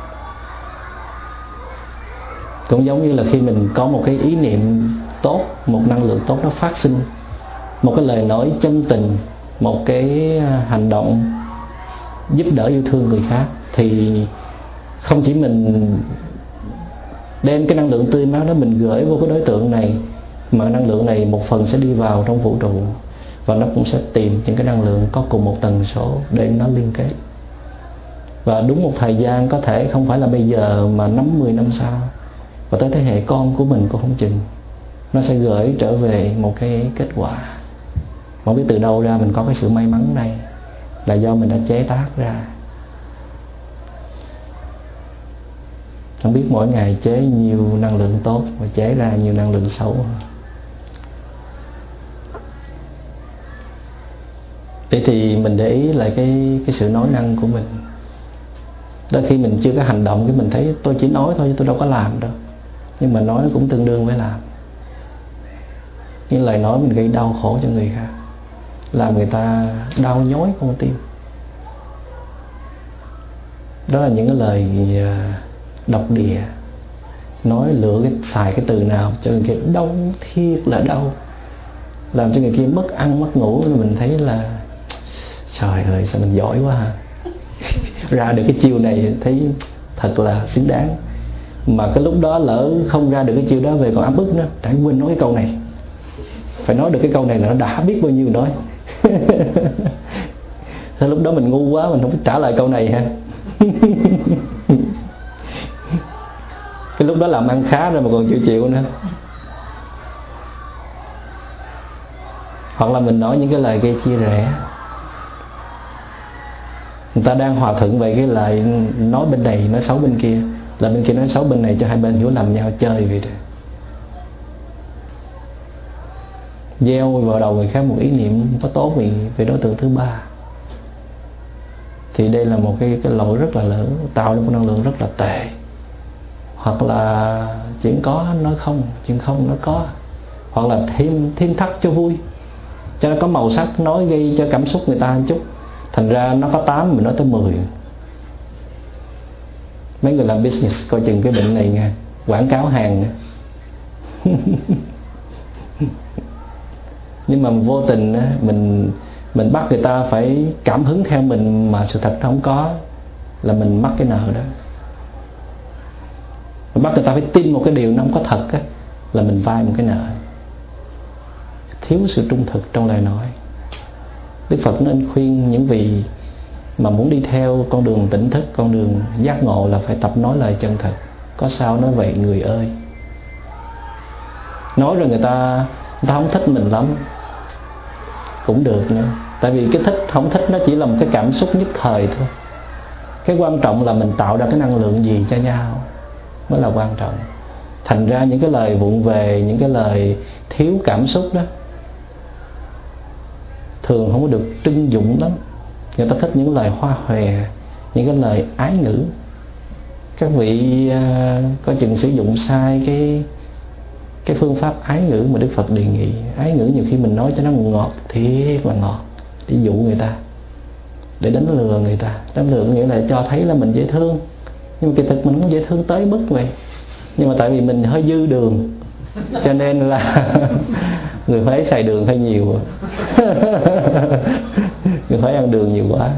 Speaker 1: Cũng giống như là khi mình có một cái ý niệm tốt, một năng lượng tốt nó phát sinh, một cái lời nói chân tình, một cái hành động giúp đỡ yêu thương người khác, thì không chỉ mình đem cái năng lượng tươi mát đó mình gửi vô cái đối tượng này, mà năng lượng này một phần sẽ đi vào trong vũ trụ, và nó cũng sẽ tìm những cái năng lượng có cùng một tần số để nó liên kết. Và đúng một thời gian, có thể không phải là bây giờ mà năm mười năm sau, và tới thế hệ con của mình cũng không chừng, nó sẽ gửi trở về một cái kết quả. Không biết từ đâu ra mình có cái sự may mắn này, là do mình đã chế tác ra. Không biết mỗi ngày chế nhiều năng lượng tốt và chế ra nhiều năng lượng xấu. Thế thì mình để ý lại cái cái sự nói năng của mình. Đôi khi mình chưa có hành động, cái mình thấy tôi chỉ nói thôi chứ tôi đâu có làm đâu. Nhưng mà nói cũng tương đương với làm. Những lời nói mình gây đau khổ cho người khác, làm người ta đau nhói con tim. Đó là những cái lời độc địa, nói lựa cái xài cái từ nào cho người kia đau thiệt là đau, làm cho người kia mất ăn mất ngủ. Mình thấy là trời ơi sao mình giỏi quá ha. Ra được cái chiêu này thấy thật là xứng đáng. Mà cái lúc đó lỡ không ra được cái chiêu đó, về còn áp bức nữa, tại quên nói cái câu này. Phải nói được cái câu này là nó đã biết bao nhiêu nói. Thế lúc đó mình ngu quá, mình không biết trả lời câu này ha. Cái lúc đó làm ăn khá rồi mà còn chưa chịu nữa. Hoặc là mình nói những cái lời gây chia rẽ. Người ta đang hòa thuận về cái lời nói bên này nói xấu bên kia, là bên kia nói xấu bên này cho hai bên hiểu lầm nhau chơi vậy đó. Gieo vào đầu người khác một ý niệm có tốt về, về đối tượng thứ ba, thì đây là một cái, cái lỗi rất là lớn, tạo ra một năng lượng rất là tệ. Hoặc là chuyện có nói không, chuyện không nói có, hoặc là thêm thêm thắt cho vui, cho nó có màu sắc, nói gây cho cảm xúc người ta một chút, thành ra nó có tám mình nói tới mười. Mấy người làm business coi chừng cái bệnh này nha, quảng cáo hàng nha. Nhưng mà vô tình mình mình bắt người ta phải cảm hứng theo mình mà sự thật nó không có, là mình mắc cái nợ đó. Mình bắt người ta phải tin một cái điều nó không có thật á, là mình vay một cái nợ. Thiếu sự trung thực trong lời nói. Đức Phật nên khuyên những vị mà muốn đi theo con đường tỉnh thức, con đường giác ngộ là phải tập nói lời chân thật. Có sao nói vậy người ơi. Nói rồi người ta người ta không thích mình lắm cũng được nữa. Tại vì cái thích không thích nó chỉ là một cái cảm xúc nhất thời thôi. Cái quan trọng là mình tạo ra cái năng lượng gì cho nhau mới là quan trọng. Thành ra những cái lời vụng về, những cái lời thiếu cảm xúc đó thường không có được trưng dụng lắm. Người ta thích những lời hoa hòe, những cái lời ái ngữ. Các vị uh, có chừng sử dụng sai cái cái phương pháp ái ngữ mà Đức Phật đề nghị. Ái ngữ nhiều khi mình nói cho nó ngọt, thiệt là ngọt, để dụ người ta, để đánh lừa người ta. Đánh lừa nghĩa là cho thấy là mình dễ thương, nhưng mà kỳ thực mình không dễ thương tới mức vậy. Nhưng mà tại vì mình hơi dư đường, cho nên là người Huế xài đường hơi nhiều. Người Huế ăn đường nhiều quá.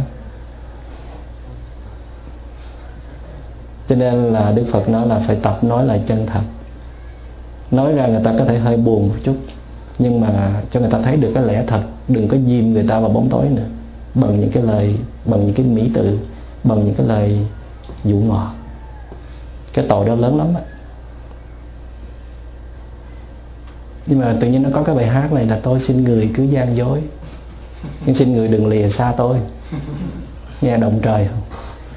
Speaker 1: Cho nên là Đức Phật nói là phải tập nói là chân thật. Nói ra người ta có thể hơi buồn một chút, nhưng mà cho người ta thấy được cái lẽ thật. Đừng có dìm người ta vào bóng tối nữa, bằng những cái lời, bằng những cái mỹ từ, bằng những cái lời dụ ngọt. Cái tội đó lớn lắm á. Nhưng mà tự nhiên nó có cái bài hát này là tôi xin người cứ gian dối, nhưng xin người đừng lìa xa tôi. Nghe động trời không?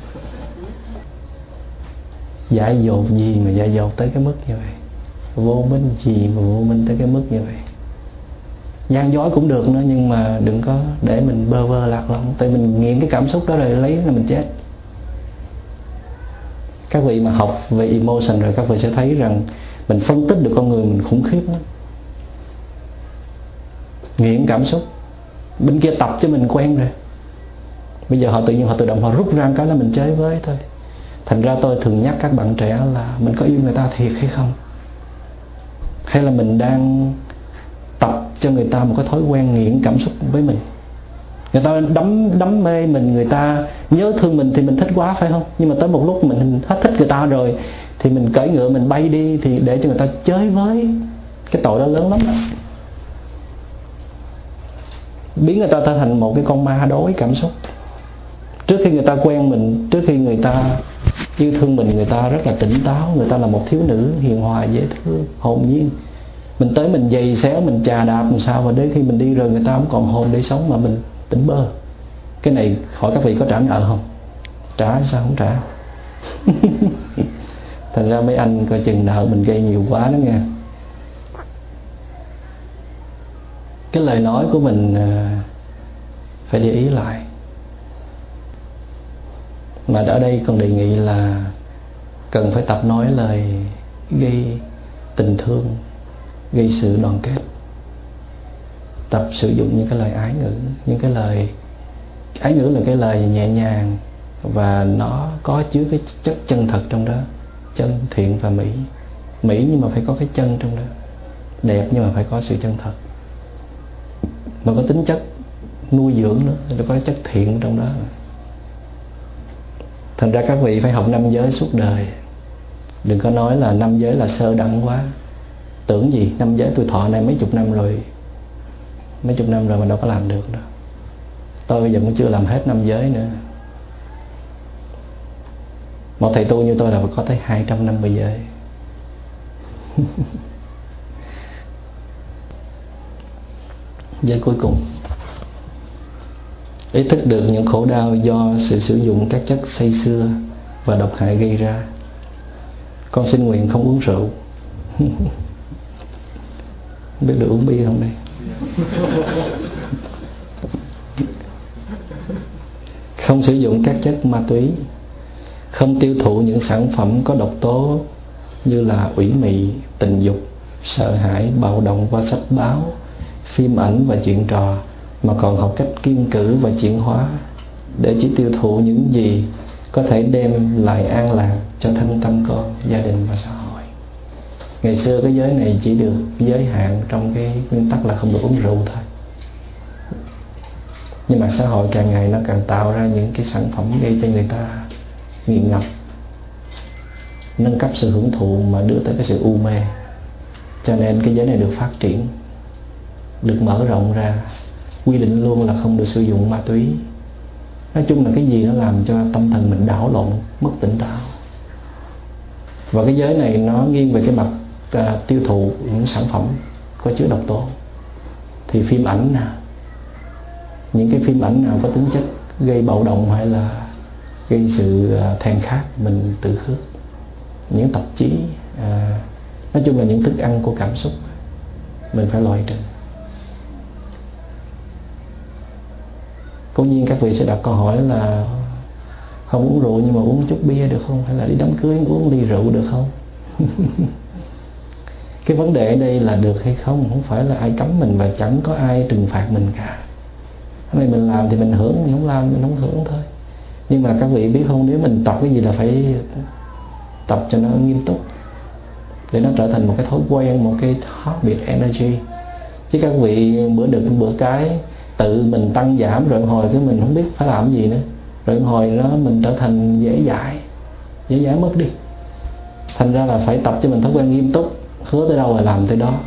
Speaker 1: Dại dột gì mà dại dột tới cái mức như vậy? Vô minh gì mà vô minh tới cái mức như vậy? Gian dối cũng được nữa, nhưng mà đừng có để mình bơ vơ lạc lõng. Tại mình nghiện cái cảm xúc đó rồi lấy là mình chết. Các vị mà học về emotion rồi, các vị sẽ thấy rằng mình phân tích được con người mình khủng khiếp lắm. Nghiện cảm xúc. Bên kia tập cho mình quen rồi, bây giờ họ tự nhiên họ tự động họ rút ra cái là mình chơi với thôi. Thành ra tôi thường nhắc các bạn trẻ là mình có yêu người ta thiệt hay không, hay là mình đang tập cho người ta một cái thói quen nghiện cảm xúc với mình. Người ta đắm đắm mê mình, người ta nhớ thương mình thì mình thích quá phải không? Nhưng mà tới một lúc mình hết thích người ta rồi thì mình cưỡi ngựa mình bay đi, thì để cho người ta chơi với. Cái tội đó lớn lắm đó. Biến người ta trở thành một cái con ma đối cảm xúc. Trước khi người ta quen mình, trước khi người ta yêu thương mình, người ta rất là tỉnh táo, người ta là một thiếu nữ hiền hòa, dễ thương, hồn nhiên. Mình tới mình giày xéo, mình chà đạp làm sao, và đến khi mình đi rồi người ta không còn hồn để sống mà mình tỉnh bơ. Cái này hỏi các vị có trả nợ không? Trả sao không trả? Thành ra mấy anh coi chừng nợ mình gây nhiều quá đó nghe. Cái lời nói của mình phải để ý lại. Mà ở đây còn đề nghị là cần phải tập nói lời gây tình thương, gây sự đoàn kết. Tập sử dụng những cái lời ái ngữ. Những cái lời ái ngữ là cái lời nhẹ nhàng, và nó có chứa cái chất chân thật trong đó. Chân, thiện và mỹ. Mỹ nhưng mà phải có cái chân trong đó. Đẹp nhưng mà phải có sự chân thật, mà có tính chất nuôi dưỡng nữa, nó có chất thiện trong đó. Thành ra các vị phải học năm giới suốt đời. Đừng có nói là năm giới là sơ đẳng quá. Tưởng gì năm giới tôi thọ này mấy chục năm rồi, mấy chục năm rồi mà đâu có làm được đâu. Tôi bây giờ cũng chưa làm hết năm giới nữa. Một thầy tu như tôi là phải có tới hai trăm năm mươi giới. Giới cuối cùng, ý thức được những khổ đau do sự sử dụng các chất say sưa và độc hại gây ra. Con xin nguyện không uống rượu. Biết được uống bia không đây? Không sử dụng các chất ma túy, không tiêu thụ những sản phẩm có độc tố như là ủy mị, tình dục, sợ hãi, bạo động qua sách báo, phim ảnh và chuyện trò, mà còn học cách kiêng cữ và chuyển hóa để chỉ tiêu thụ những gì có thể đem lại an lạc cho thân tâm con, gia đình và xã hội. Ngày xưa cái giới này chỉ được giới hạn trong cái nguyên tắc là không được uống rượu thôi. Nhưng mà xã hội càng ngày nó càng tạo ra những cái sản phẩm gây cho người ta nghiện ngập, nâng cấp sự hưởng thụ mà đưa tới cái sự u mê. Cho nên cái giới này được phát triển, được mở rộng ra, quy định luôn là không được sử dụng ma túy. Nói chung là cái gì nó làm cho tâm thần mình đảo lộn, mất tỉnh táo. Và cái giới này nó nghiêng về cái mặt uh, tiêu thụ những sản phẩm có chứa độc tố. Thì phim ảnh nào, những cái phim ảnh nào có tính chất gây bạo động hay là gây sự uh, thèm khát, mình tự khước. Những tạp chí, uh, nói chung là những thức ăn của cảm xúc, mình phải loại trừ. Cố nhiên các vị sẽ đặt câu hỏi là không uống rượu nhưng mà uống chút bia được không? Hay là đi đám cưới uống ly rượu được không? Cái vấn đề ở đây là được hay không, không phải là ai cấm mình và chẳng có ai trừng phạt mình cả. Cái này mình làm thì mình hưởng, mình không làm mình không hưởng thôi. Nhưng mà các vị biết không, nếu mình tập cái gì là phải tập cho nó nghiêm túc, để nó trở thành một cái thói quen, một cái habit energy. Chứ các vị bữa được bữa cái tự mình tăng giảm rồi hồi cái mình không biết phải làm gì nữa, rồi hồi nó mình trở thành dễ dãi, dễ dãi mất đi. Thành ra là phải tập cho mình thói quen nghiêm túc, hứa tới đâu là làm tới đó.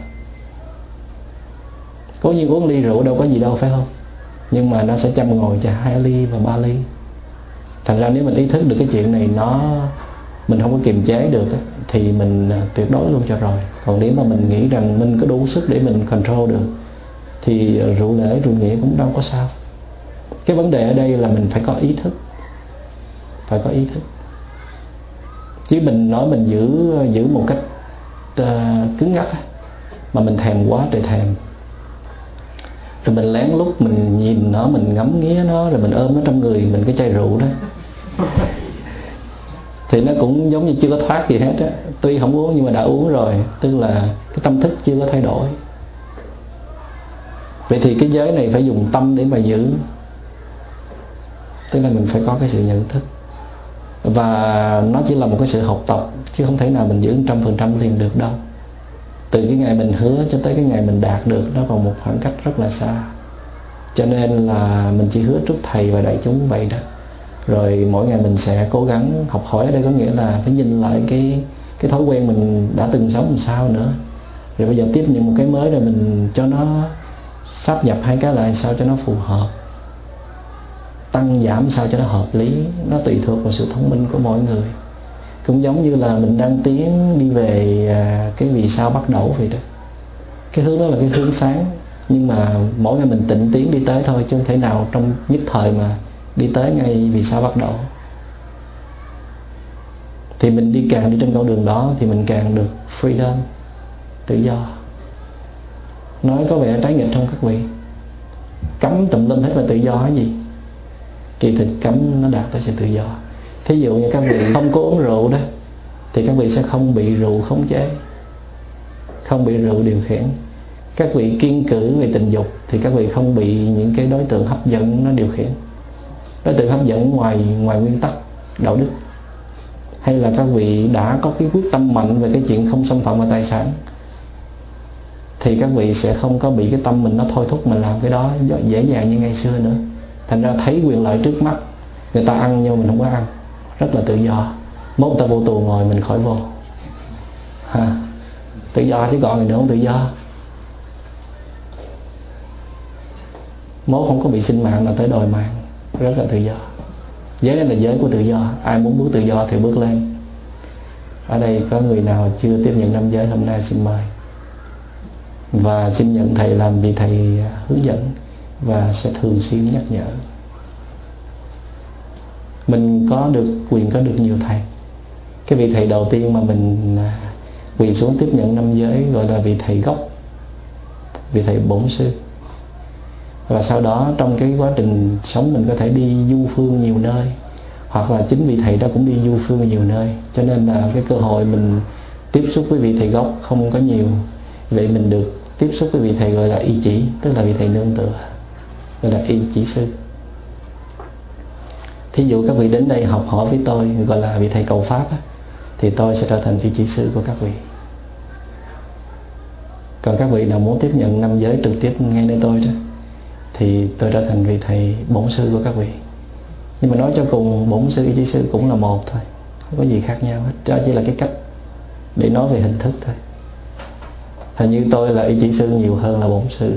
Speaker 1: Cố nhiên uống ly rượu đâu có gì đâu, phải không? Nhưng mà nó sẽ chăm ngồi cho hai ly và ba ly. Thành ra nếu mình ý thức được cái chuyện này, nó mình không có kiềm chế được thì mình tuyệt đối luôn cho rồi. Còn nếu mà mình nghĩ rằng mình có đủ sức để mình control được thì rượu lễ, rượu nghĩa cũng đâu có sao. Cái vấn đề ở đây là mình phải có ý thức, phải có ý thức. Chứ mình nói mình giữ giữ một cách uh, cứng ngắc mà mình thèm quá trời thèm, rồi mình lén lút mình nhìn nó, mình ngắm nghía nó, rồi mình ôm nó trong người mình cái chai rượu đó thì nó cũng giống như chưa có thoát gì hết á. Tuy không uống nhưng mà đã uống rồi, tức là cái tâm thức chưa có thay đổi. Vậy thì cái giới này phải dùng tâm để mà giữ, tức là mình phải có cái sự nhận thức. Và nó chỉ là một cái sự học tập, chứ không thể nào mình giữ một trăm phần trăm liền được đâu. Từ cái ngày mình hứa cho tới cái ngày mình đạt được, nó còn một khoảng cách rất là xa. Cho nên là mình chỉ hứa trước thầy và đại chúng vậy đó. Rồi mỗi ngày mình sẽ cố gắng học hỏi. Ở đây có nghĩa là phải nhìn lại cái cái thói quen mình đã từng sống làm sao nữa. Rồi bây giờ tiếp nhận một cái mới, rồi mình cho nó sáp nhập hai cái lại sao cho nó phù hợp, tăng giảm sao cho nó hợp lý. Nó tùy thuộc vào sự thông minh của mỗi người. Cũng giống như là mình đang tiến đi về cái vì sao bắt đầu vậy đó. Cái hướng đó là cái hướng sáng, nhưng mà mỗi ngày mình tịnh tiến đi tới thôi, chứ không thể nào trong nhất thời mà đi tới ngay vì sao bắt đầu. Thì mình đi càng đi trên con đường đó thì mình càng được freedom, tự do. Nói có vẻ trái nghịch trong các vị, cấm tùm lum hết là tự do cái gì? Kỳ thực cấm nó đạt tới sự tự do. Thí dụ như các vị không có uống rượu đó thì các vị sẽ không bị rượu khống chế, không bị rượu điều khiển. Các vị kiêng cữ về tình dục thì các vị không bị những cái đối tượng hấp dẫn nó điều khiển. Đối tượng hấp dẫn ngoài ngoài nguyên tắc đạo đức. Hay là các vị đã có cái quyết tâm mạnh về cái chuyện không xâm phạm vào tài sản thì các vị sẽ không có bị cái tâm mình nó thôi thúc mình làm cái đó dễ dàng như ngày xưa nữa. Thành ra thấy quyền lợi trước mắt, người ta ăn nhưng mình không có ăn, rất là tự do. Mốt người ta vô tù ngồi mình khỏi vô ha. Tự do chứ còn gì nữa không tự do. Mốt không có bị sinh mạng nào tới đòi mạng, rất là tự do. Giới này là giới của tự do, ai muốn bước tự do thì bước lên. Ở đây có người nào chưa tiếp nhận năm giới hôm nay xin mời. Và xin nhận thầy làm vị thầy hướng dẫn và sẽ thường xuyên nhắc nhở. Mình có được quyền có được nhiều thầy. Cái vị thầy đầu tiên mà mình quỳ xuống tiếp nhận năm giới gọi là vị thầy gốc, vị thầy bổn sư. Và sau đó trong cái quá trình sống mình có thể đi du phương nhiều nơi, hoặc là chính vị thầy đó cũng đi du phương nhiều nơi. Cho nên là cái cơ hội mình tiếp xúc với vị thầy gốc không có nhiều. Vậy mình được tiếp xúc với vị thầy gọi là y chỉ, tức là vị thầy nương tựa, gọi là y chỉ sư. Thí dụ các vị đến đây học hỏi với tôi, gọi là vị thầy cầu pháp á, thì tôi sẽ trở thành y chỉ sư của các vị. Còn các vị nào muốn tiếp nhận năm giới trực tiếp ngay nơi tôi đó, thì tôi trở thành vị thầy bổn sư của các vị. Nhưng mà nói cho cùng, bổn sư, y chỉ sư cũng là một thôi, không có gì khác nhau hết. Đó chỉ là cái cách để nói về hình thức thôi. Hình như tôi là y chỉ sư nhiều hơn là bổn sư,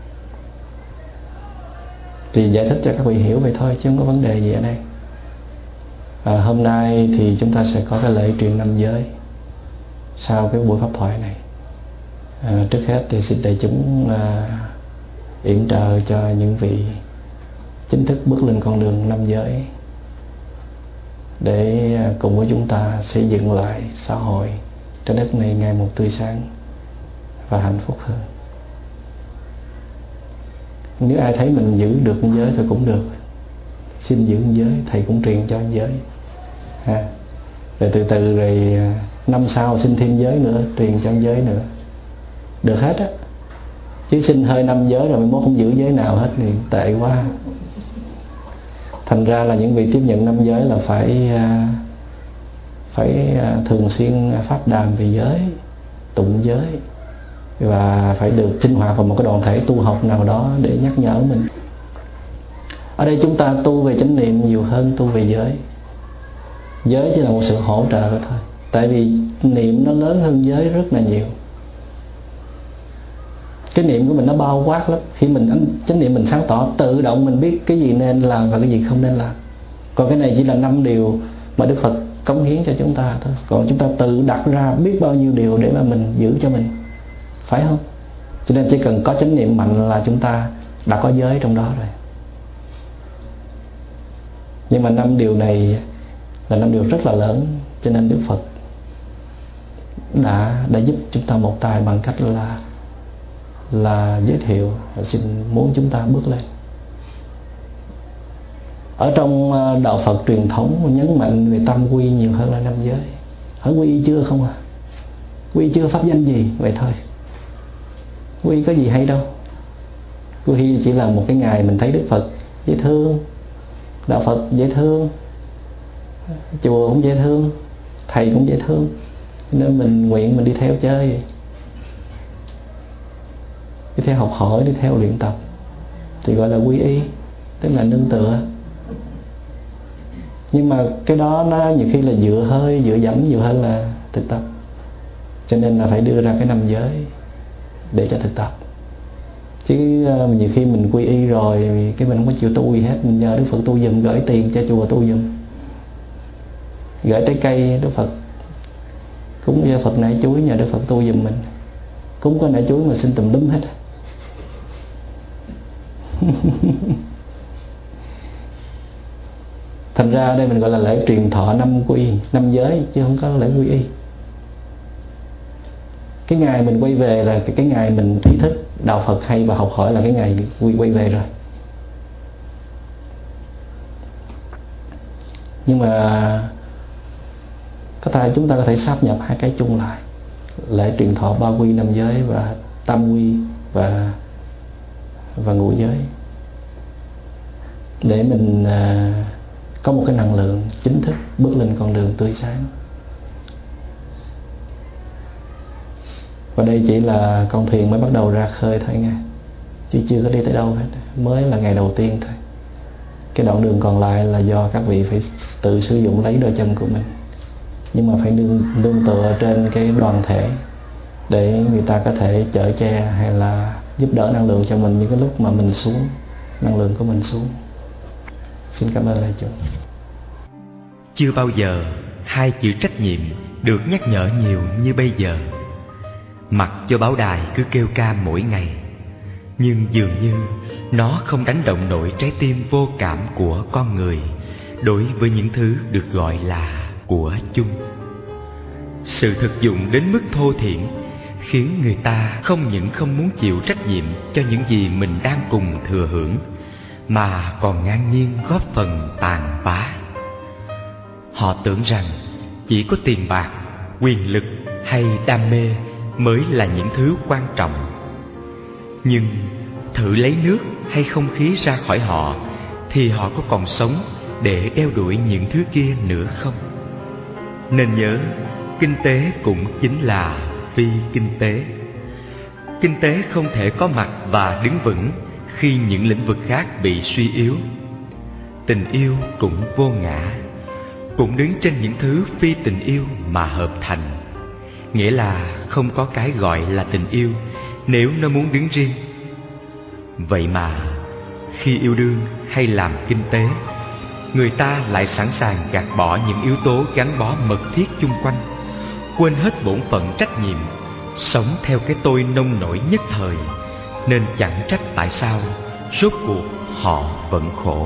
Speaker 1: thì giải thích cho các vị hiểu vậy thôi chứ không có vấn đề gì ở đây. À, hôm nay thì chúng ta sẽ có cái lễ truyền năm giới sau cái buổi pháp thoại này. À, trước hết thì xin đại chúng à, yểm trợ cho những vị chính thức bước lên con đường năm giới, để cùng với chúng ta xây dựng lại xã hội trái đất này ngày một tươi sáng và hạnh phúc hơn. Nếu ai thấy mình giữ được giới thì cũng được, xin giữ giới, thầy cũng truyền cho giới ha. Rồi từ từ rồi năm sau xin thêm giới nữa, truyền cho giới nữa, được hết á. Chứ xin hơi năm giới rồi mới không giữ giới nào hết thì tệ quá. Thành ra là những vị tiếp nhận năm giới là phải phải thường xuyên pháp đàm về giới, tụng giới, và phải được sinh hoạt vào một cái đoàn thể tu học nào đó để nhắc nhở mình. Ở đây chúng ta tu về chánh niệm nhiều hơn tu về giới. Giới chỉ là một sự hỗ trợ thôi, tại vì niệm nó lớn hơn giới rất là nhiều. Cái niệm của mình nó bao quát lắm. Khi mình chánh niệm mình sáng tỏ, tự động mình biết cái gì nên làm và cái gì không nên làm. Còn cái này chỉ là năm điều mà Đức Phật cống hiến cho chúng ta thôi. Còn chúng ta tự đặt ra biết bao nhiêu điều để mà mình giữ cho mình, phải không? Cho nên chỉ cần có chánh niệm mạnh là chúng ta đã có giới trong đó rồi. Nhưng mà năm điều này là năm điều rất là lớn, cho nên Đức Phật đã đã giúp chúng ta một tay bằng cách là là giới thiệu và xin muốn chúng ta bước lên. Ở trong đạo Phật truyền thống nhấn mạnh về tam quy nhiều hơn là năm giới. Hỏi quy y chưa không à? Quy y chưa pháp danh gì? Vậy thôi. Quy y có gì hay đâu. Quy y chỉ là một cái ngày mình thấy Đức Phật dễ thương, đạo Phật dễ thương, chùa cũng dễ thương, thầy cũng dễ thương, nên mình nguyện mình đi theo chơi, đi theo học hỏi, đi theo luyện tập, thì gọi là quy y, tức là nương tựa. Nhưng mà cái đó nó nhiều khi là dựa hơi, dựa dẫm nhiều hơn là thực tập. Cho nên là phải đưa ra cái năm giới để cho thực tập. Chứ nhiều khi mình quy y rồi cái mình không có chịu tu gì hết, mình nhờ Đức Phật tu giùm, gửi tiền cho chùa tu giùm, gửi trái cây Đức Phật, cúng cho Phật nải chuối, nhờ Đức Phật tu giùm mình. Cúng có nải chuối mà xin tùm lum hết. Thành ra đây mình gọi là lễ truyền thọ năm quy, năm giới, chứ không có lễ quy y. Cái ngày mình quay về là cái, cái ngày mình ý thức đạo Phật hay và học hỏi, là cái ngày quay, quay về rồi. Nhưng mà có thể chúng ta có thể sáp nhập hai cái chung lại, lễ truyền thọ ba quy năm giới và tam quy và và ngũ giới, để mình à, có một cái năng lượng chính thức bước lên con đường tươi sáng. Và đây chỉ là con thuyền mới bắt đầu ra khơi thôi nha, chứ chưa có đi tới đâu hết, mới là ngày đầu tiên thôi. Cái đoạn đường còn lại là do các vị phải tự sử dụng lấy đôi chân của mình, nhưng mà phải nương, nương tựa trên cái đoàn thể để người ta có thể chở che hay là giúp đỡ năng lượng cho mình những cái lúc mà mình xuống, năng lượng của mình xuống. Xin cảm ơn đại chúng.
Speaker 2: Chưa bao giờ hai chữ trách nhiệm được nhắc nhở nhiều như bây giờ. Mặc cho báo đài cứ kêu ca mỗi ngày, nhưng dường như nó không đánh động nổi trái tim vô cảm của con người đối với những thứ được gọi là của chung. Sự thực dụng đến mức thô thiển khiến người ta không những không muốn chịu trách nhiệm cho những gì mình đang cùng thừa hưởng, mà còn ngang nhiên góp phần tàn phá. Họ tưởng rằng chỉ có tiền bạc, quyền lực hay đam mê mới là những thứ quan trọng. Nhưng thử lấy nước hay không khí ra khỏi họ, thì họ có còn sống để đeo đuổi những thứ kia nữa không? Nên nhớ, kinh tế cũng chính là phi kinh tế. Kinh tế không thể có mặt và đứng vững khi những lĩnh vực khác bị suy yếu. Tình yêu cũng vô ngã, cũng đứng trên những thứ phi tình yêu mà hợp thành. Nghĩa là không có cái gọi là tình yêu nếu nó muốn đứng riêng. Vậy mà khi yêu đương hay làm kinh tế, người ta lại sẵn sàng gạt bỏ những yếu tố gắn bó mật thiết chung quanh, quên hết bổn phận trách nhiệm, sống theo cái tôi nông nổi nhất thời. Nên chẳng trách tại sao rốt cuộc họ vẫn khổ.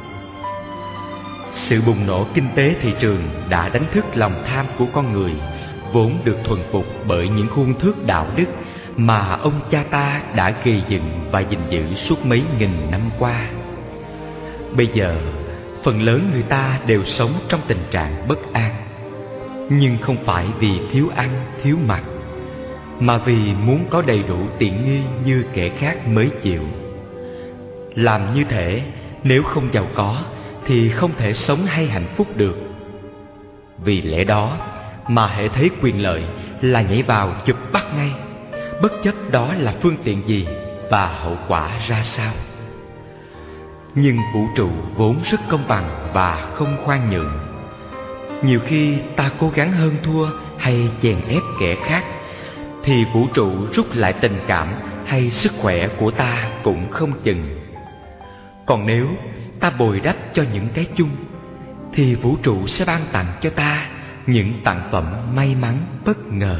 Speaker 2: Sự bùng nổ kinh tế thị trường đã đánh thức lòng tham của con người, vốn được thuần phục bởi những khuôn thước đạo đức mà ông cha ta đã gây dựng và gìn giữ suốt mấy nghìn năm qua. Bây giờ, phần lớn người ta đều sống trong tình trạng bất an, nhưng không phải vì thiếu ăn, thiếu mặc, mà vì muốn có đầy đủ tiện nghi như kẻ khác mới chịu. Làm như thế, nếu không giàu có thì không thể sống hay hạnh phúc được. Vì lẽ đó mà hễ thấy quyền lợi là nhảy vào chụp bắt ngay, bất chấp đó là phương tiện gì và hậu quả ra sao. Nhưng vũ trụ vốn rất công bằng và không khoan nhượng. Nhiều khi ta cố gắng hơn thua hay chèn ép kẻ khác, thì vũ trụ rút lại tình cảm hay sức khỏe của ta cũng không chừng. Còn nếu ta bồi đắp cho những cái chung, thì vũ trụ sẽ ban tặng cho ta những tặng phẩm may mắn bất ngờ.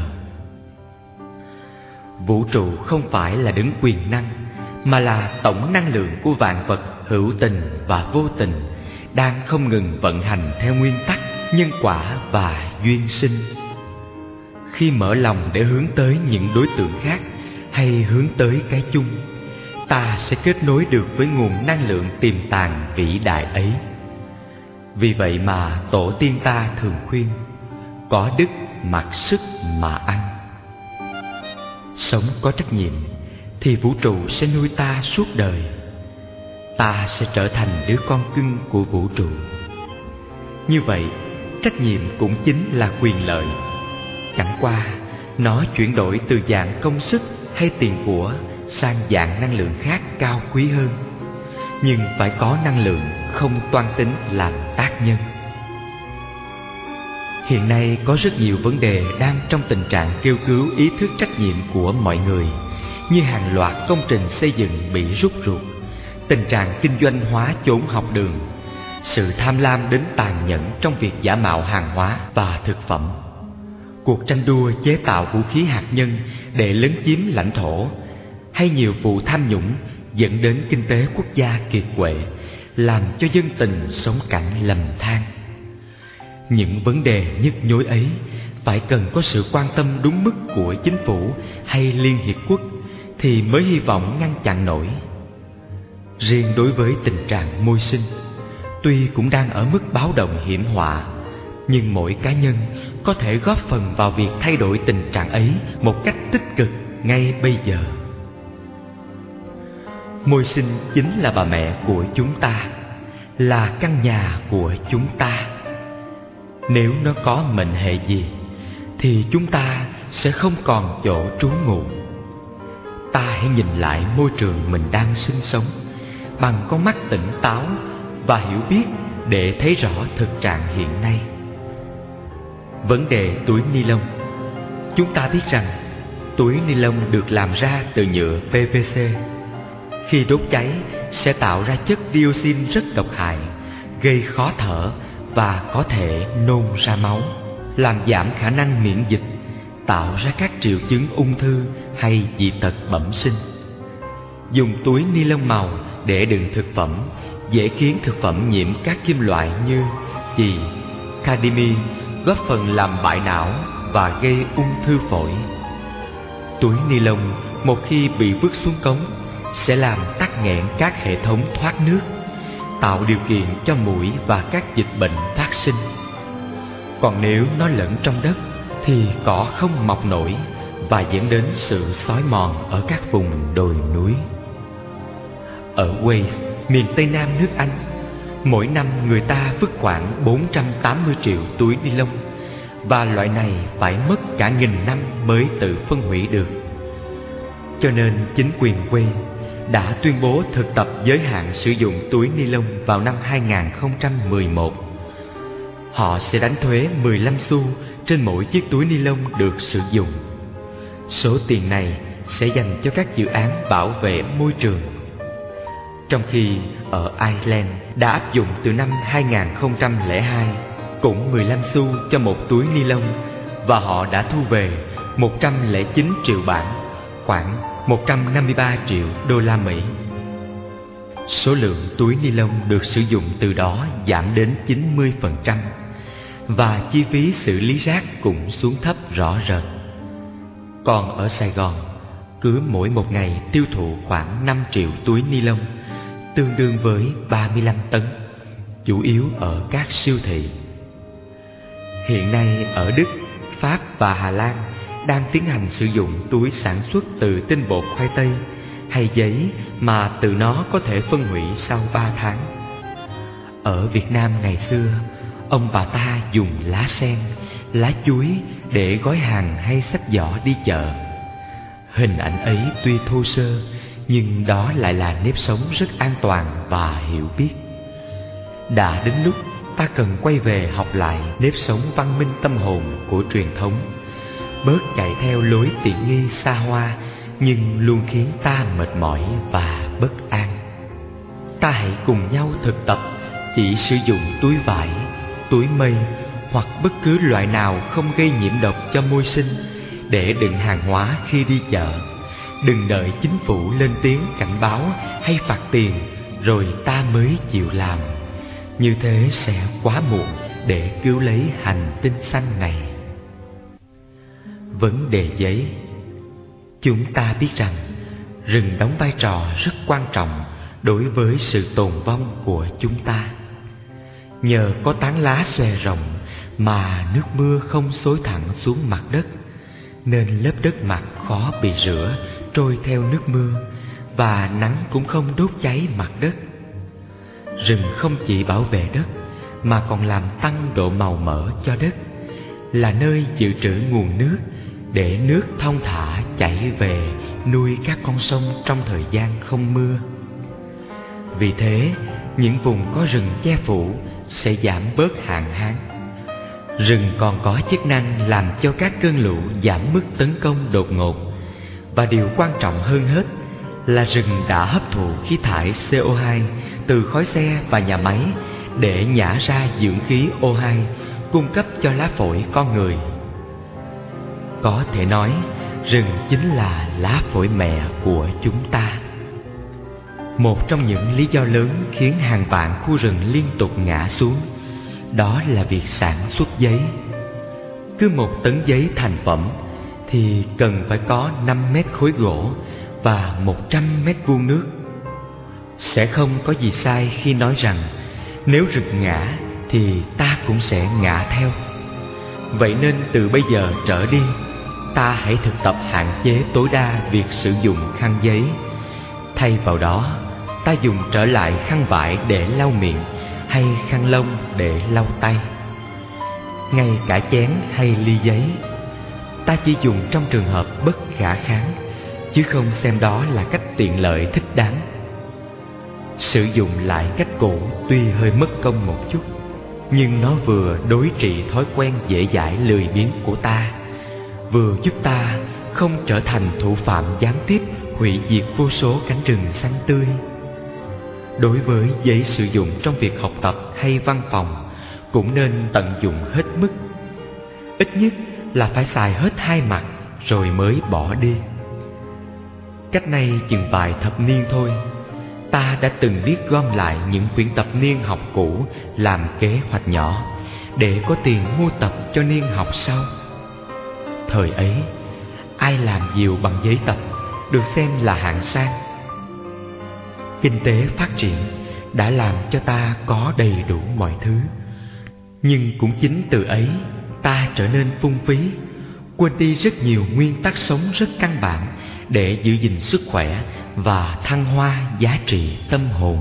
Speaker 2: Vũ trụ không phải là đấng quyền năng, mà là tổng năng lượng của vạn vật hữu tình và vô tình, đang không ngừng vận hành theo nguyên tắc nhân quả và duyên sinh. Khi mở lòng để hướng tới những đối tượng khác hay hướng tới cái chung, ta sẽ kết nối được với nguồn năng lượng tiềm tàng vĩ đại ấy. Vì vậy mà tổ tiên ta thường khuyên: có đức mặc sức mà ăn. Sống có trách nhiệm thì vũ trụ sẽ nuôi ta suốt đời. Ta sẽ trở thành đứa con cưng của vũ trụ. Như vậy, trách nhiệm cũng chính là quyền lợi. Chẳng qua, nó chuyển đổi từ dạng công sức hay tiền của sang dạng năng lượng khác cao quý hơn. Nhưng phải có năng lượng không toan tính làm tác nhân. Hiện nay có rất nhiều vấn đề đang trong tình trạng kêu cứu ý thức trách nhiệm của mọi người, như hàng loạt công trình xây dựng bị rút ruột, tình trạng kinh doanh hóa chốn học đường, sự tham lam đến tàn nhẫn trong việc giả mạo hàng hóa và thực phẩm, cuộc tranh đua chế tạo vũ khí hạt nhân để lấn chiếm lãnh thổ, hay nhiều vụ tham nhũng dẫn đến kinh tế quốc gia kiệt quệ, làm cho dân tình sống cảnh lầm than. Những vấn đề nhức nhối ấy phải cần có sự quan tâm đúng mức của chính phủ hay Liên Hiệp Quốc thì mới hy vọng ngăn chặn nổi. Riêng đối với tình trạng môi sinh, tuy cũng đang ở mức báo động hiểm họa, nhưng mỗi cá nhân có thể góp phần vào việc thay đổi tình trạng ấy một cách tích cực ngay bây giờ. Môi sinh chính là bà mẹ của chúng ta, là căn nhà của chúng ta. Nếu nó có mệnh hệ gì thì chúng ta sẽ không còn chỗ trú ngụ. Ta hãy nhìn lại môi trường mình đang sinh sống bằng con mắt tỉnh táo và hiểu biết để thấy rõ thực trạng hiện nay. Vấn đề túi ni lông. Chúng ta biết rằng túi ni lông được làm ra từ nhựa pê vê xê. Khi đốt cháy sẽ tạo ra chất dioxin rất độc hại, gây khó thở và có thể nôn ra máu. làm giảm khả năng miễn dịch, tạo ra các triệu chứng ung thư hay dị tật bẩm sinh. Dùng túi ni lông màu để đựng thực phẩm dễ khiến thực phẩm nhiễm các kim loại như chì, cadimi, góp phần làm bại não và gây ung thư phổi. Túi ni lông một khi bị vứt xuống cống sẽ làm tắc nghẽn các hệ thống thoát nước, tạo điều kiện cho muỗi và các dịch bệnh phát sinh. Còn nếu nó lẫn trong đất thì cỏ không mọc nổi và dẫn đến sự xói mòn ở các vùng đồi núi. Ở Wales, miền Tây Nam nước Anh, mỗi năm người ta vứt khoảng bốn trăm tám mươi triệu túi ni lông, và loại này phải mất cả nghìn năm mới tự phân hủy được. Cho nên chính quyền Wales đã tuyên bố thực tập giới hạn sử dụng túi ni lông vào năm hai nghìn không trăm mười một. Họ sẽ đánh thuế mười lăm xu trên mỗi chiếc túi ni lông được sử dụng. Số tiền này sẽ dành cho các dự án bảo vệ môi trường. Trong khi ở Ireland đã áp dụng từ năm hai nghìn không trăm lẻ hai cũng mười lăm xu cho một túi ni lông, và họ đã thu về một trăm lẻ chín triệu bảng, khoảng một trăm năm mươi ba triệu đô la Mỹ. Số lượng túi ni lông được sử dụng từ đó giảm đến chín mươi phần trăm, và chi phí xử lý rác cũng xuống thấp rõ rệt. Còn ở Sài Gòn, cứ mỗi một ngày tiêu thụ khoảng năm triệu túi ni lông, tương đương với ba mươi lăm tấn, chủ yếu ở các siêu thị. Hiện nay ở Đức, Pháp và Hà Lan đang tiến hành sử dụng túi sản xuất từ tinh bột khoai tây hay giấy mà từ nó có thể phân hủy sau ba tháng. Ở Việt Nam ngày xưa, ông bà ta dùng lá sen, lá chuối để gói hàng hay xách giỏ đi chợ. Hình ảnh ấy tuy thô sơ, nhưng đó lại là nếp sống rất an toàn và hiểu biết. Đã đến lúc ta cần quay về học lại nếp sống văn minh tâm hồn của truyền thống, bớt chạy theo lối tiện nghi xa hoa nhưng luôn khiến ta mệt mỏi và bất an. Ta hãy cùng nhau thực tập chỉ sử dụng túi vải, túi mây hoặc bất cứ loại nào không gây nhiễm độc cho môi sinh để đựng hàng hóa khi đi chợ. Đừng đợi chính phủ lên tiếng cảnh báo hay phạt tiền rồi ta mới chịu làm. Như thế sẽ quá muộn để cứu lấy hành tinh xanh này. Vấn đề giấy. Chúng ta biết rằng rừng đóng vai trò rất quan trọng đối với sự tồn vong của chúng ta. Nhờ có tán lá xòe rộng mà nước mưa không xối thẳng xuống mặt đất, nên lớp đất mặt khó bị rửa trôi theo nước mưa, và nắng cũng không đốt cháy mặt đất. Rừng không chỉ bảo vệ đất mà còn làm tăng độ màu mỡ cho đất, là nơi dự trữ nguồn nước để nước thong thả chảy về nuôi các con sông trong thời gian không mưa. Vì thế, những vùng có rừng che phủ sẽ giảm bớt hạn hán. Rừng còn có chức năng làm cho các cơn lũ giảm mức tấn công đột ngột. Và điều quan trọng hơn hết là rừng đã hấp thụ khí thải xê o hai từ khói xe và nhà máy để nhả ra dưỡng khí O hai, cung cấp cho lá phổi con người. Có thể nói, rừng chính là lá phổi mẹ của chúng ta. Một trong những lý do lớn khiến hàng vạn khu rừng liên tục ngã xuống, đó là việc sản xuất giấy. Cứ một tấn giấy thành phẩm thì cần phải có năm mét khối gỗ và một trăm mét vuông nước. Sẽ không có gì sai khi nói rằng nếu rừng ngã thì ta cũng sẽ ngã theo. Vậy nên từ bây giờ trở đi, ta hãy thực tập hạn chế tối đa việc sử dụng khăn giấy. Thay vào đó, ta dùng trở lại khăn vải để lau miệng hay khăn lông để lau tay. Ngay cả chén hay ly giấy, ta chỉ dùng trong trường hợp bất khả kháng, chứ không xem đó là cách tiện lợi thích đáng. Sử dụng lại cách cũ tuy hơi mất công một chút, nhưng nó vừa đối trị thói quen dễ dãi lười biếng của ta, vừa giúp ta không trở thành thủ phạm gián tiếp hủy diệt vô số cánh rừng xanh tươi. Đối với giấy sử dụng trong việc học tập hay văn phòng cũng nên tận dụng hết mức. ít nhất là phải xài hết hai mặt rồi mới bỏ đi. Cách nay chừng vài thập niên thôi, ta đã từng biết gom lại những quyển tập niên học cũ làm kế hoạch nhỏ để có tiền mua tập cho niên học sau. Thời ấy, ai làm diều bằng giấy tập được xem là hạng sang. Kinh tế phát triển đã làm cho ta có đầy đủ mọi thứ, nhưng cũng chính từ ấy ta trở nên phung phí, quên đi rất nhiều nguyên tắc sống rất căn bản để giữ gìn sức khỏe và thăng hoa giá trị tâm hồn.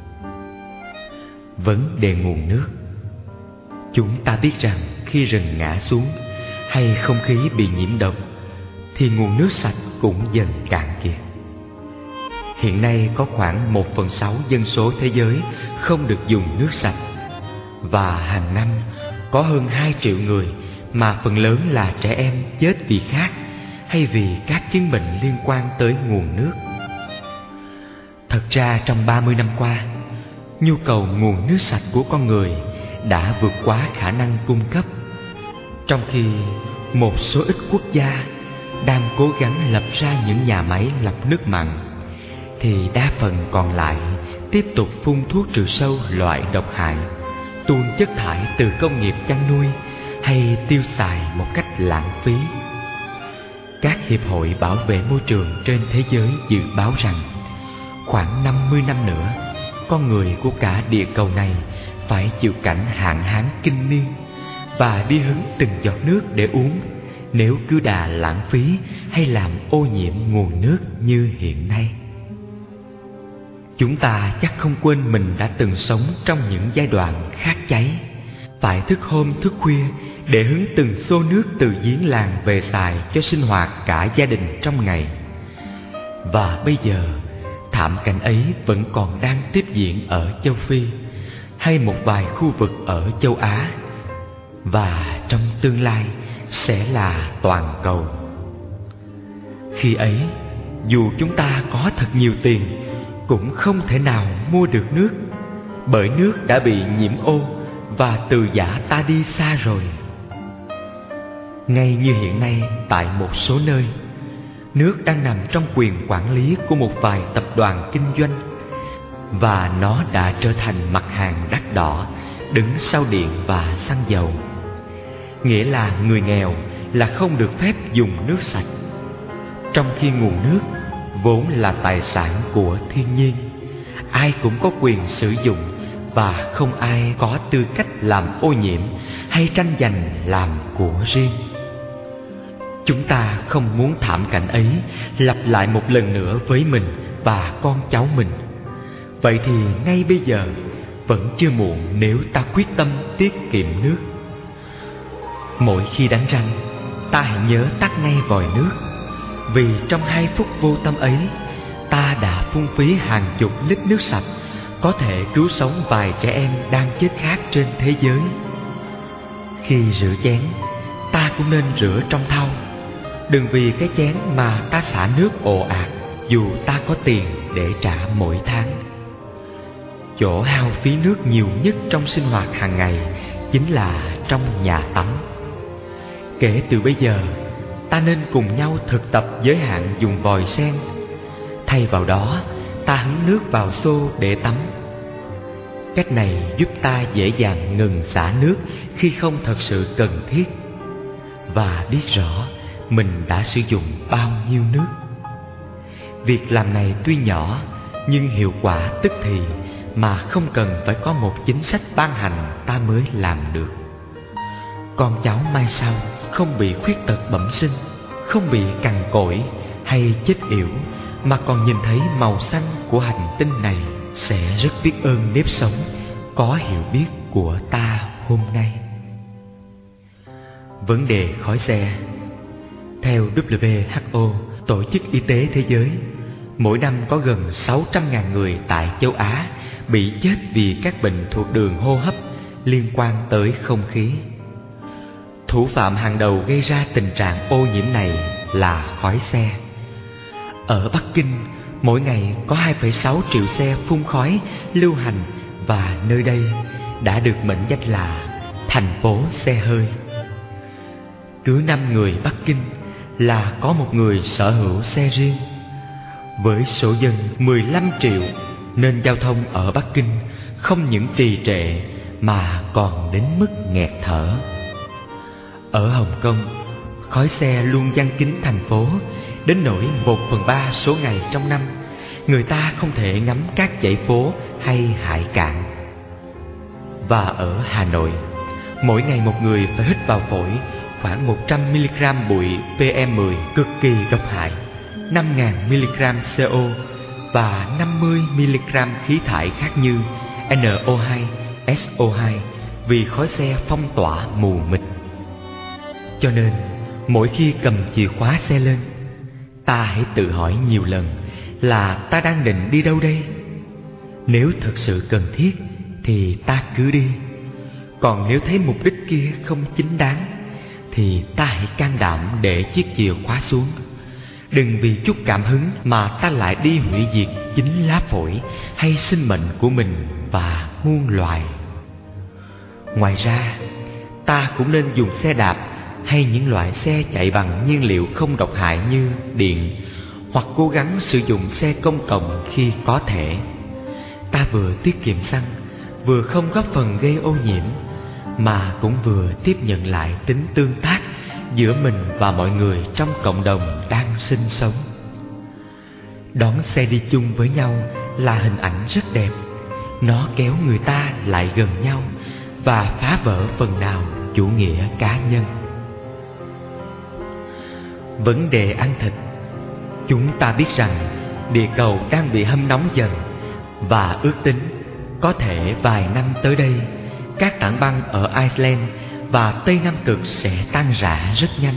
Speaker 2: Vấn đề nguồn nước. Chúng ta biết rằng khi rừng ngã xuống hay không khí bị nhiễm độc thì nguồn nước sạch cũng dần cạn kiệt. Hiện nay có khoảng một phần sáu dân số thế giới không được dùng nước sạch, và hàng năm có hơn hai triệu người mà phần lớn là trẻ em chết vì khát hay vì các chứng bệnh liên quan tới nguồn nước. Thật ra trong ba mươi năm qua, nhu cầu nguồn nước sạch của con người đã vượt quá khả năng cung cấp, trong khi một số ít quốc gia đang cố gắng lập ra những nhà máy lọc nước mặn, thì đa phần còn lại tiếp tục phun thuốc trừ sâu loại độc hại, tuôn chất thải từ công nghiệp chăn nuôi hay tiêu xài một cách lãng phí. Các hiệp hội bảo vệ môi trường trên thế giới dự báo rằng khoảng năm mươi năm nữa, con người của cả địa cầu này phải chịu cảnh hạn hán kinh niên và đi hứng từng giọt nước để uống nếu cứ đà lãng phí hay làm ô nhiễm nguồn nước như hiện nay. Chúng ta chắc không quên mình đã từng sống trong những giai đoạn khát cháy, phải thức hôm thức khuya để hứng từng xô nước từ giếng làng về xài cho sinh hoạt cả gia đình trong ngày. Và bây giờ, thảm cảnh ấy vẫn còn đang tiếp diễn ở châu Phi hay một vài khu vực ở châu Á, và trong tương lai sẽ là toàn cầu. Khi ấy, dù chúng ta có thật nhiều tiền cũng không thể nào mua được nước, bởi nước đã bị nhiễm ô và từ giã ta đi xa rồi. Ngay như hiện nay tại một số nơi, nước đang nằm trong quyền quản lý của một vài tập đoàn kinh doanh, và nó đã trở thành mặt hàng đắt đỏ đứng sau điện và xăng dầu. Nghĩa là người nghèo là không được phép dùng nước sạch, trong khi nguồn nước vốn là tài sản của thiên nhiên, ai cũng có quyền sử dụng và không ai có tư cách làm ô nhiễm hay tranh giành làm của riêng. Chúng ta không muốn thảm cảnh ấy lặp lại một lần nữa với mình và con cháu mình. Vậy thì ngay bây giờ vẫn chưa muộn nếu ta quyết tâm tiết kiệm nước. Mỗi khi đánh răng, ta hãy nhớ tắt ngay vòi nước, vì trong hai phút vô tâm ấy, ta đã phung phí hàng chục lít nước sạch có thể cứu sống vài trẻ em đang chết khát trên thế giới. Khi rửa chén, ta cũng nên rửa trong thau, đừng vì cái chén mà ta xả nước ồ ạt dù ta có tiền để trả mỗi tháng. Chỗ hao phí nước nhiều nhất trong sinh hoạt hàng ngày chính là trong nhà tắm. Kể từ bây giờ, ta nên cùng nhau thực tập giới hạn dùng vòi sen. Thay vào đó, ta hứng nước vào xô để tắm. Cách này giúp ta dễ dàng ngừng xả nước khi không thật sự cần thiết, và biết rõ mình đã sử dụng bao nhiêu nước. Việc làm này tuy nhỏ nhưng hiệu quả tức thì, mà không cần phải có một chính sách ban hành ta mới làm được. Con cháu mai sau không bị khuyết tật bẩm sinh, không bị cằn cỗi hay chết yểu, mà còn nhìn thấy màu xanh của hành tinh này, sẽ rất biết ơn nếp sống có hiểu biết của ta hôm nay. Vấn đề khói xe. Theo W H O, Tổ chức Y tế Thế giới, mỗi năm có gần sáu trăm nghìn người tại châu Á bị chết vì các bệnh thuộc đường hô hấp liên quan tới không khí. Thủ phạm hàng đầu gây ra tình trạng ô nhiễm này là khói xe. Ở Bắc Kinh, mỗi ngày có hai phẩy sáu triệu xe phun khói lưu hành, và nơi đây đã được mệnh danh là thành phố xe hơi. cứ năm người Bắc Kinh là có một người sở hữu xe riêng. Với số dân mười lăm triệu nên giao thông ở Bắc Kinh không những trì trệ mà còn đến mức nghẹt thở. Ở Hồng Kông, khói xe luôn giăng kín thành phố đến nỗi một phần ba số ngày trong năm người ta không thể ngắm các dãy phố hay hải cảng. Và ở Hà Nội, mỗi ngày một người phải hít vào phổi khoảng một trăm mi-li-gam bụi pê em mười cực kỳ độc hại, năm nghìn mi-li-gam xê o và năm mươi mi-li-gam khí thải khác như en o hai, ét o hai vì khói xe phong tỏa mù mịt. Cho nên, mỗi khi cầm chìa khóa xe lên, ta hãy tự hỏi nhiều lần là ta đang định đi đâu đây? Nếu thật sự cần thiết thì ta cứ đi. Còn nếu thấy mục đích kia không chính đáng thì ta hãy can đảm để chiếc chìa khóa xuống. Đừng vì chút cảm hứng mà ta lại đi hủy diệt chính lá phổi hay sinh mệnh của mình và muôn loài. Ngoài ra, ta cũng nên dùng xe đạp hay những loại xe chạy bằng nhiên liệu không độc hại như điện, hoặc cố gắng sử dụng xe công cộng khi có thể. Ta vừa tiết kiệm xăng, vừa không góp phần gây ô nhiễm, mà cũng vừa tiếp nhận lại tính tương tác giữa mình và mọi người trong cộng đồng đang sinh sống. Đón xe đi chung với nhau là hình ảnh rất đẹp. Nó kéo người ta lại gần nhau và phá vỡ phần nào chủ nghĩa cá nhân. Vấn đề ăn thịt. Chúng ta biết rằng địa cầu đang bị hâm nóng dần, và ước tính có thể vài năm tới đây các tảng băng ở Iceland và Tây Nam Cực sẽ tan rã rất nhanh.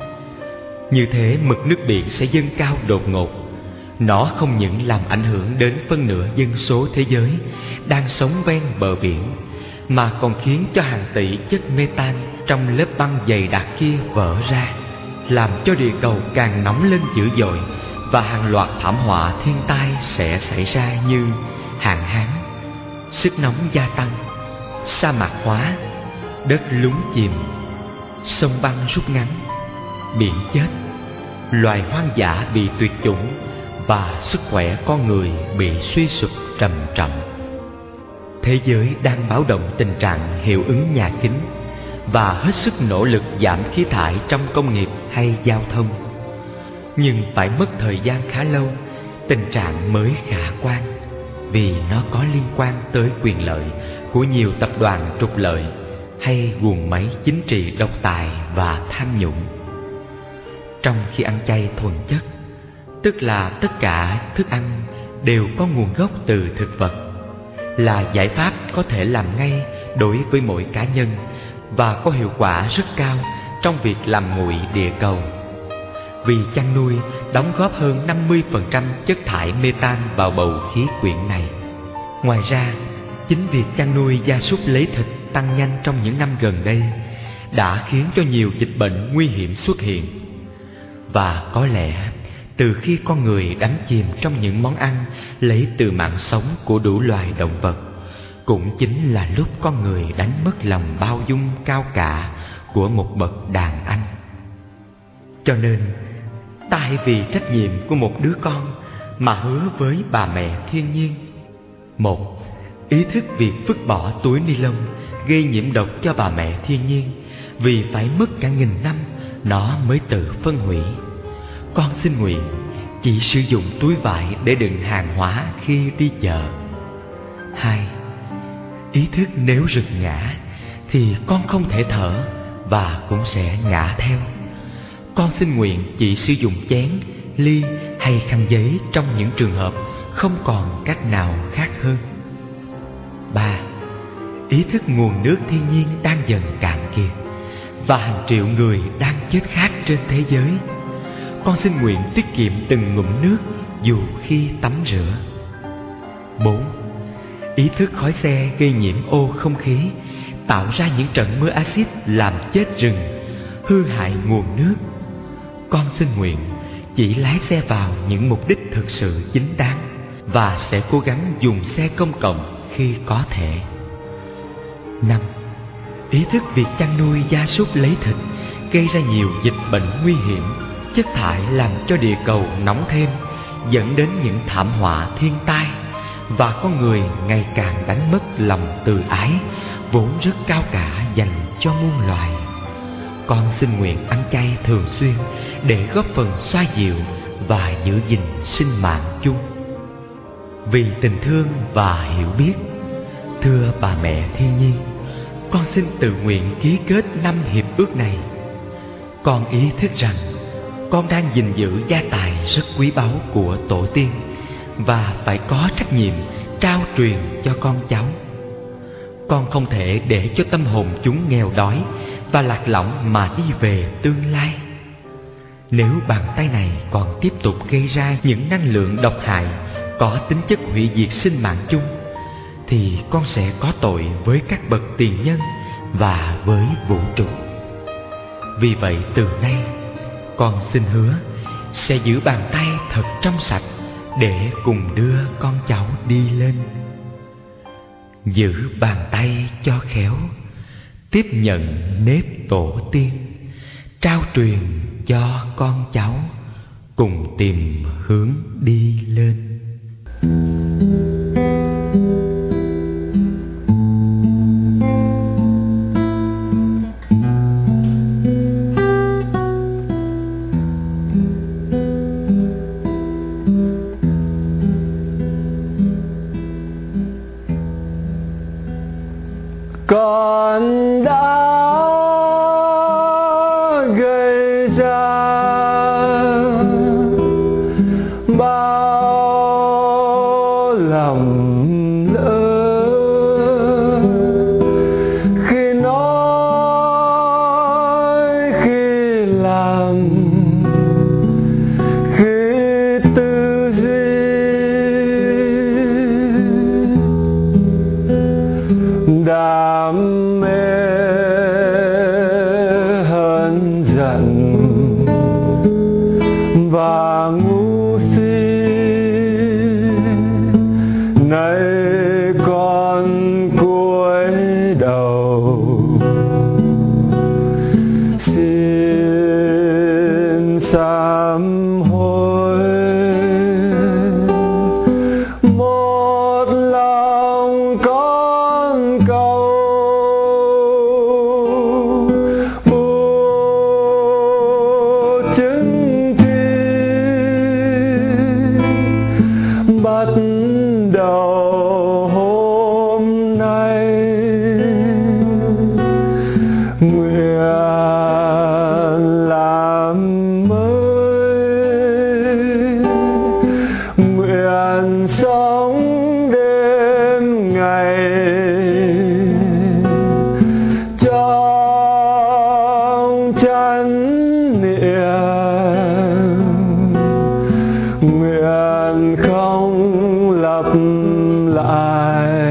Speaker 2: Như thế mực nước biển sẽ dâng cao đột ngột. Nó không những làm ảnh hưởng đến phân nửa dân số thế giới đang sống ven bờ biển, mà còn khiến cho hàng tỷ chất metan trong lớp băng dày đặc kia vỡ ra, làm cho địa cầu càng nóng lên dữ dội, và hàng loạt thảm họa thiên tai sẽ xảy ra như hạn hán, sức nóng gia tăng, sa mạc hóa, đất lún chìm, sông băng rút ngắn, biển chết, loài hoang dã bị tuyệt chủng, và sức khỏe con người bị suy sụp trầm trọng. Thế giới đang báo động tình trạng hiệu ứng nhà kính và hết sức nỗ lực giảm khí thải trong công nghiệp hay giao thông. Nhưng phải mất thời gian khá lâu, tình trạng mới khả quan, vì nó có liên quan tới quyền lợi của nhiều tập đoàn trục lợi hay guồng máy chính trị độc tài và tham nhũng. Trong khi ăn chay thuần chất, tức là tất cả thức ăn đều có nguồn gốc từ thực vật, là giải pháp có thể làm ngay đối với mỗi cá nhân và có hiệu quả rất cao trong việc làm nguội địa cầu. Vì chăn nuôi đóng góp hơn năm mươi phần trăm chất thải metan vào bầu khí quyển này. Ngoài ra, chính việc chăn nuôi gia súc lấy thịt tăng nhanh trong những năm gần đây đã khiến cho nhiều dịch bệnh nguy hiểm xuất hiện. Và có lẽ từ khi con người đắm chìm trong những món ăn lấy từ mạng sống của đủ loài động vật, cũng chính là lúc con người đánh mất lòng bao dung cao cả của một bậc đàn anh. Cho nên, ta hãy vì trách nhiệm của một đứa con mà hứa với bà mẹ thiên nhiên. Một, ý thức việc vứt bỏ túi ni lông gây nhiễm độc cho bà mẹ thiên nhiên, vì phải mất cả nghìn năm nó mới tự phân hủy. Con xin nguyện chỉ sử dụng túi vải để đựng hàng hóa khi đi chợ. Hai, ý thức nếu rừng ngã thì con không thể thở và cũng sẽ ngã theo. Con xin nguyện chỉ sử dụng chén, ly hay khăn giấy trong những trường hợp không còn cách nào khác hơn. Ba, ý thức nguồn nước thiên nhiên đang dần cạn kiệt và hàng triệu người đang chết khát trên thế giới. Con xin nguyện tiết kiệm từng ngụm nước dù khi tắm rửa. Bốn, ý thức khói xe gây nhiễm ô không khí, tạo ra những trận mưa axit làm chết rừng, hư hại nguồn nước. Con xin nguyện chỉ lái xe vào những mục đích thực sự chính đáng và sẽ cố gắng dùng xe công cộng khi có thể. Năm, ý thức việc chăn nuôi gia súc lấy thịt gây ra nhiều dịch bệnh nguy hiểm. Chất thải làm cho địa cầu nóng thêm, dẫn đến những thảm họa thiên tai, và con người ngày càng đánh mất lòng từ ái vốn rất cao cả dành cho muôn loài. Con xin nguyện ăn chay thường xuyên để góp phần xoa dịu và giữ gìn sinh mạng chung. Vì tình thương và hiểu biết, thưa bà mẹ thiên nhiên, con xin tự nguyện ký kết năm hiệp ước này. Con ý thức rằng con đang gìn giữ gia tài rất quý báu của tổ tiên và phải có trách nhiệm trao truyền cho con cháu. Con không thể để cho tâm hồn chúng nghèo đói và lạc lõng mà đi về tương lai. Nếu bàn tay này còn tiếp tục gây ra những năng lượng độc hại có tính chất hủy diệt sinh mạng chung, thì con sẽ có tội với các bậc tiền nhân và với vũ trụ. Vì vậy từ nay, con xin hứa sẽ giữ bàn tay thật trong sạch để cùng đưa con cháu đi lên. Giữ bàn tay cho khéo, tiếp nhận nếp tổ tiên, trao truyền cho con cháu, cùng tìm hướng đi lên.
Speaker 1: Con đã gây ra bao lầm lỡ khi nói, khi làm, khi tư duy. Đam mê hờn giận và ngu si, nay con cúi đầu xin sám hối. Một lòng con cầu bù chứng thi, bắt đầu hôm nay nguyện làm mới, nguyện sống đêm ngày trong chánh niệm, nguyện không lặp lại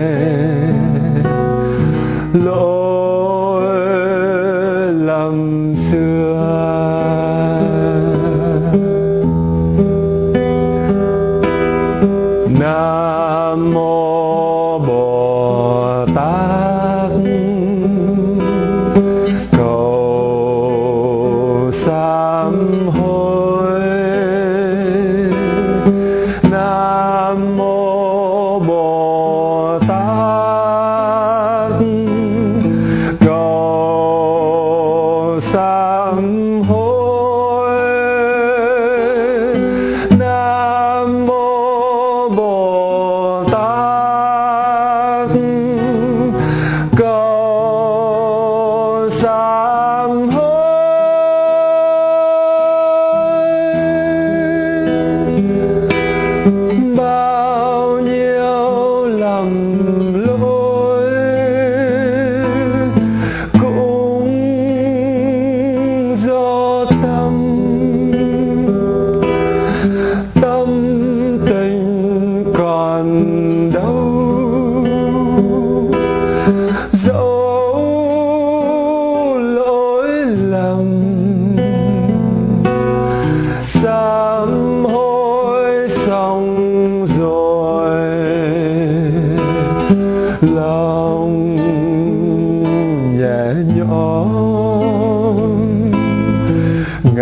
Speaker 1: lỗi lầm xưa. Nam mô Bồ Tát, cầu sám hối. Nam mô Bồ Tát, cầu sám hối. Nam mô Bồ Tát, cầu sám hối. Bao nhiêu lầm lỗi cũng do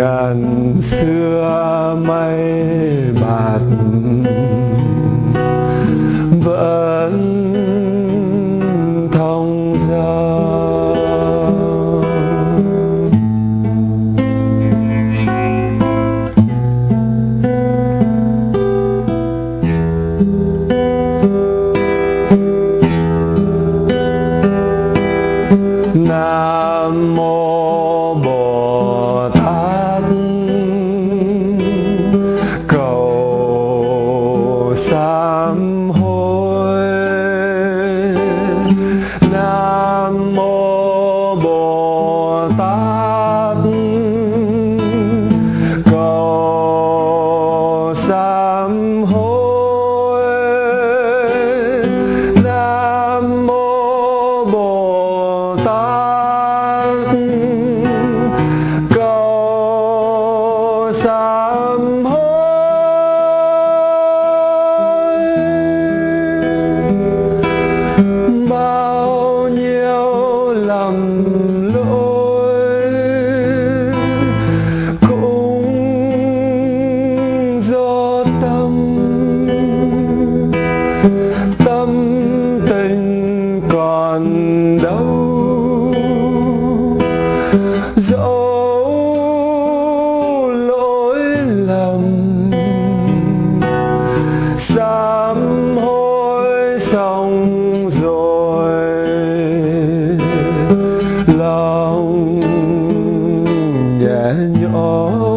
Speaker 3: ngàn xưa mây bạc vẫn thông dong. Nam mô Bồ Tát, cầu sám hối. Nam mô Bồ Tát, cầu sám hối. Nam mô Bồ Tát, cầu sám hối. Bao nhiêu lầm lỗi cũng do tâm, tâm tình còn đâu. Dẫu lỗi lầm sám hối xong rồi, lòng nhẹ nhõm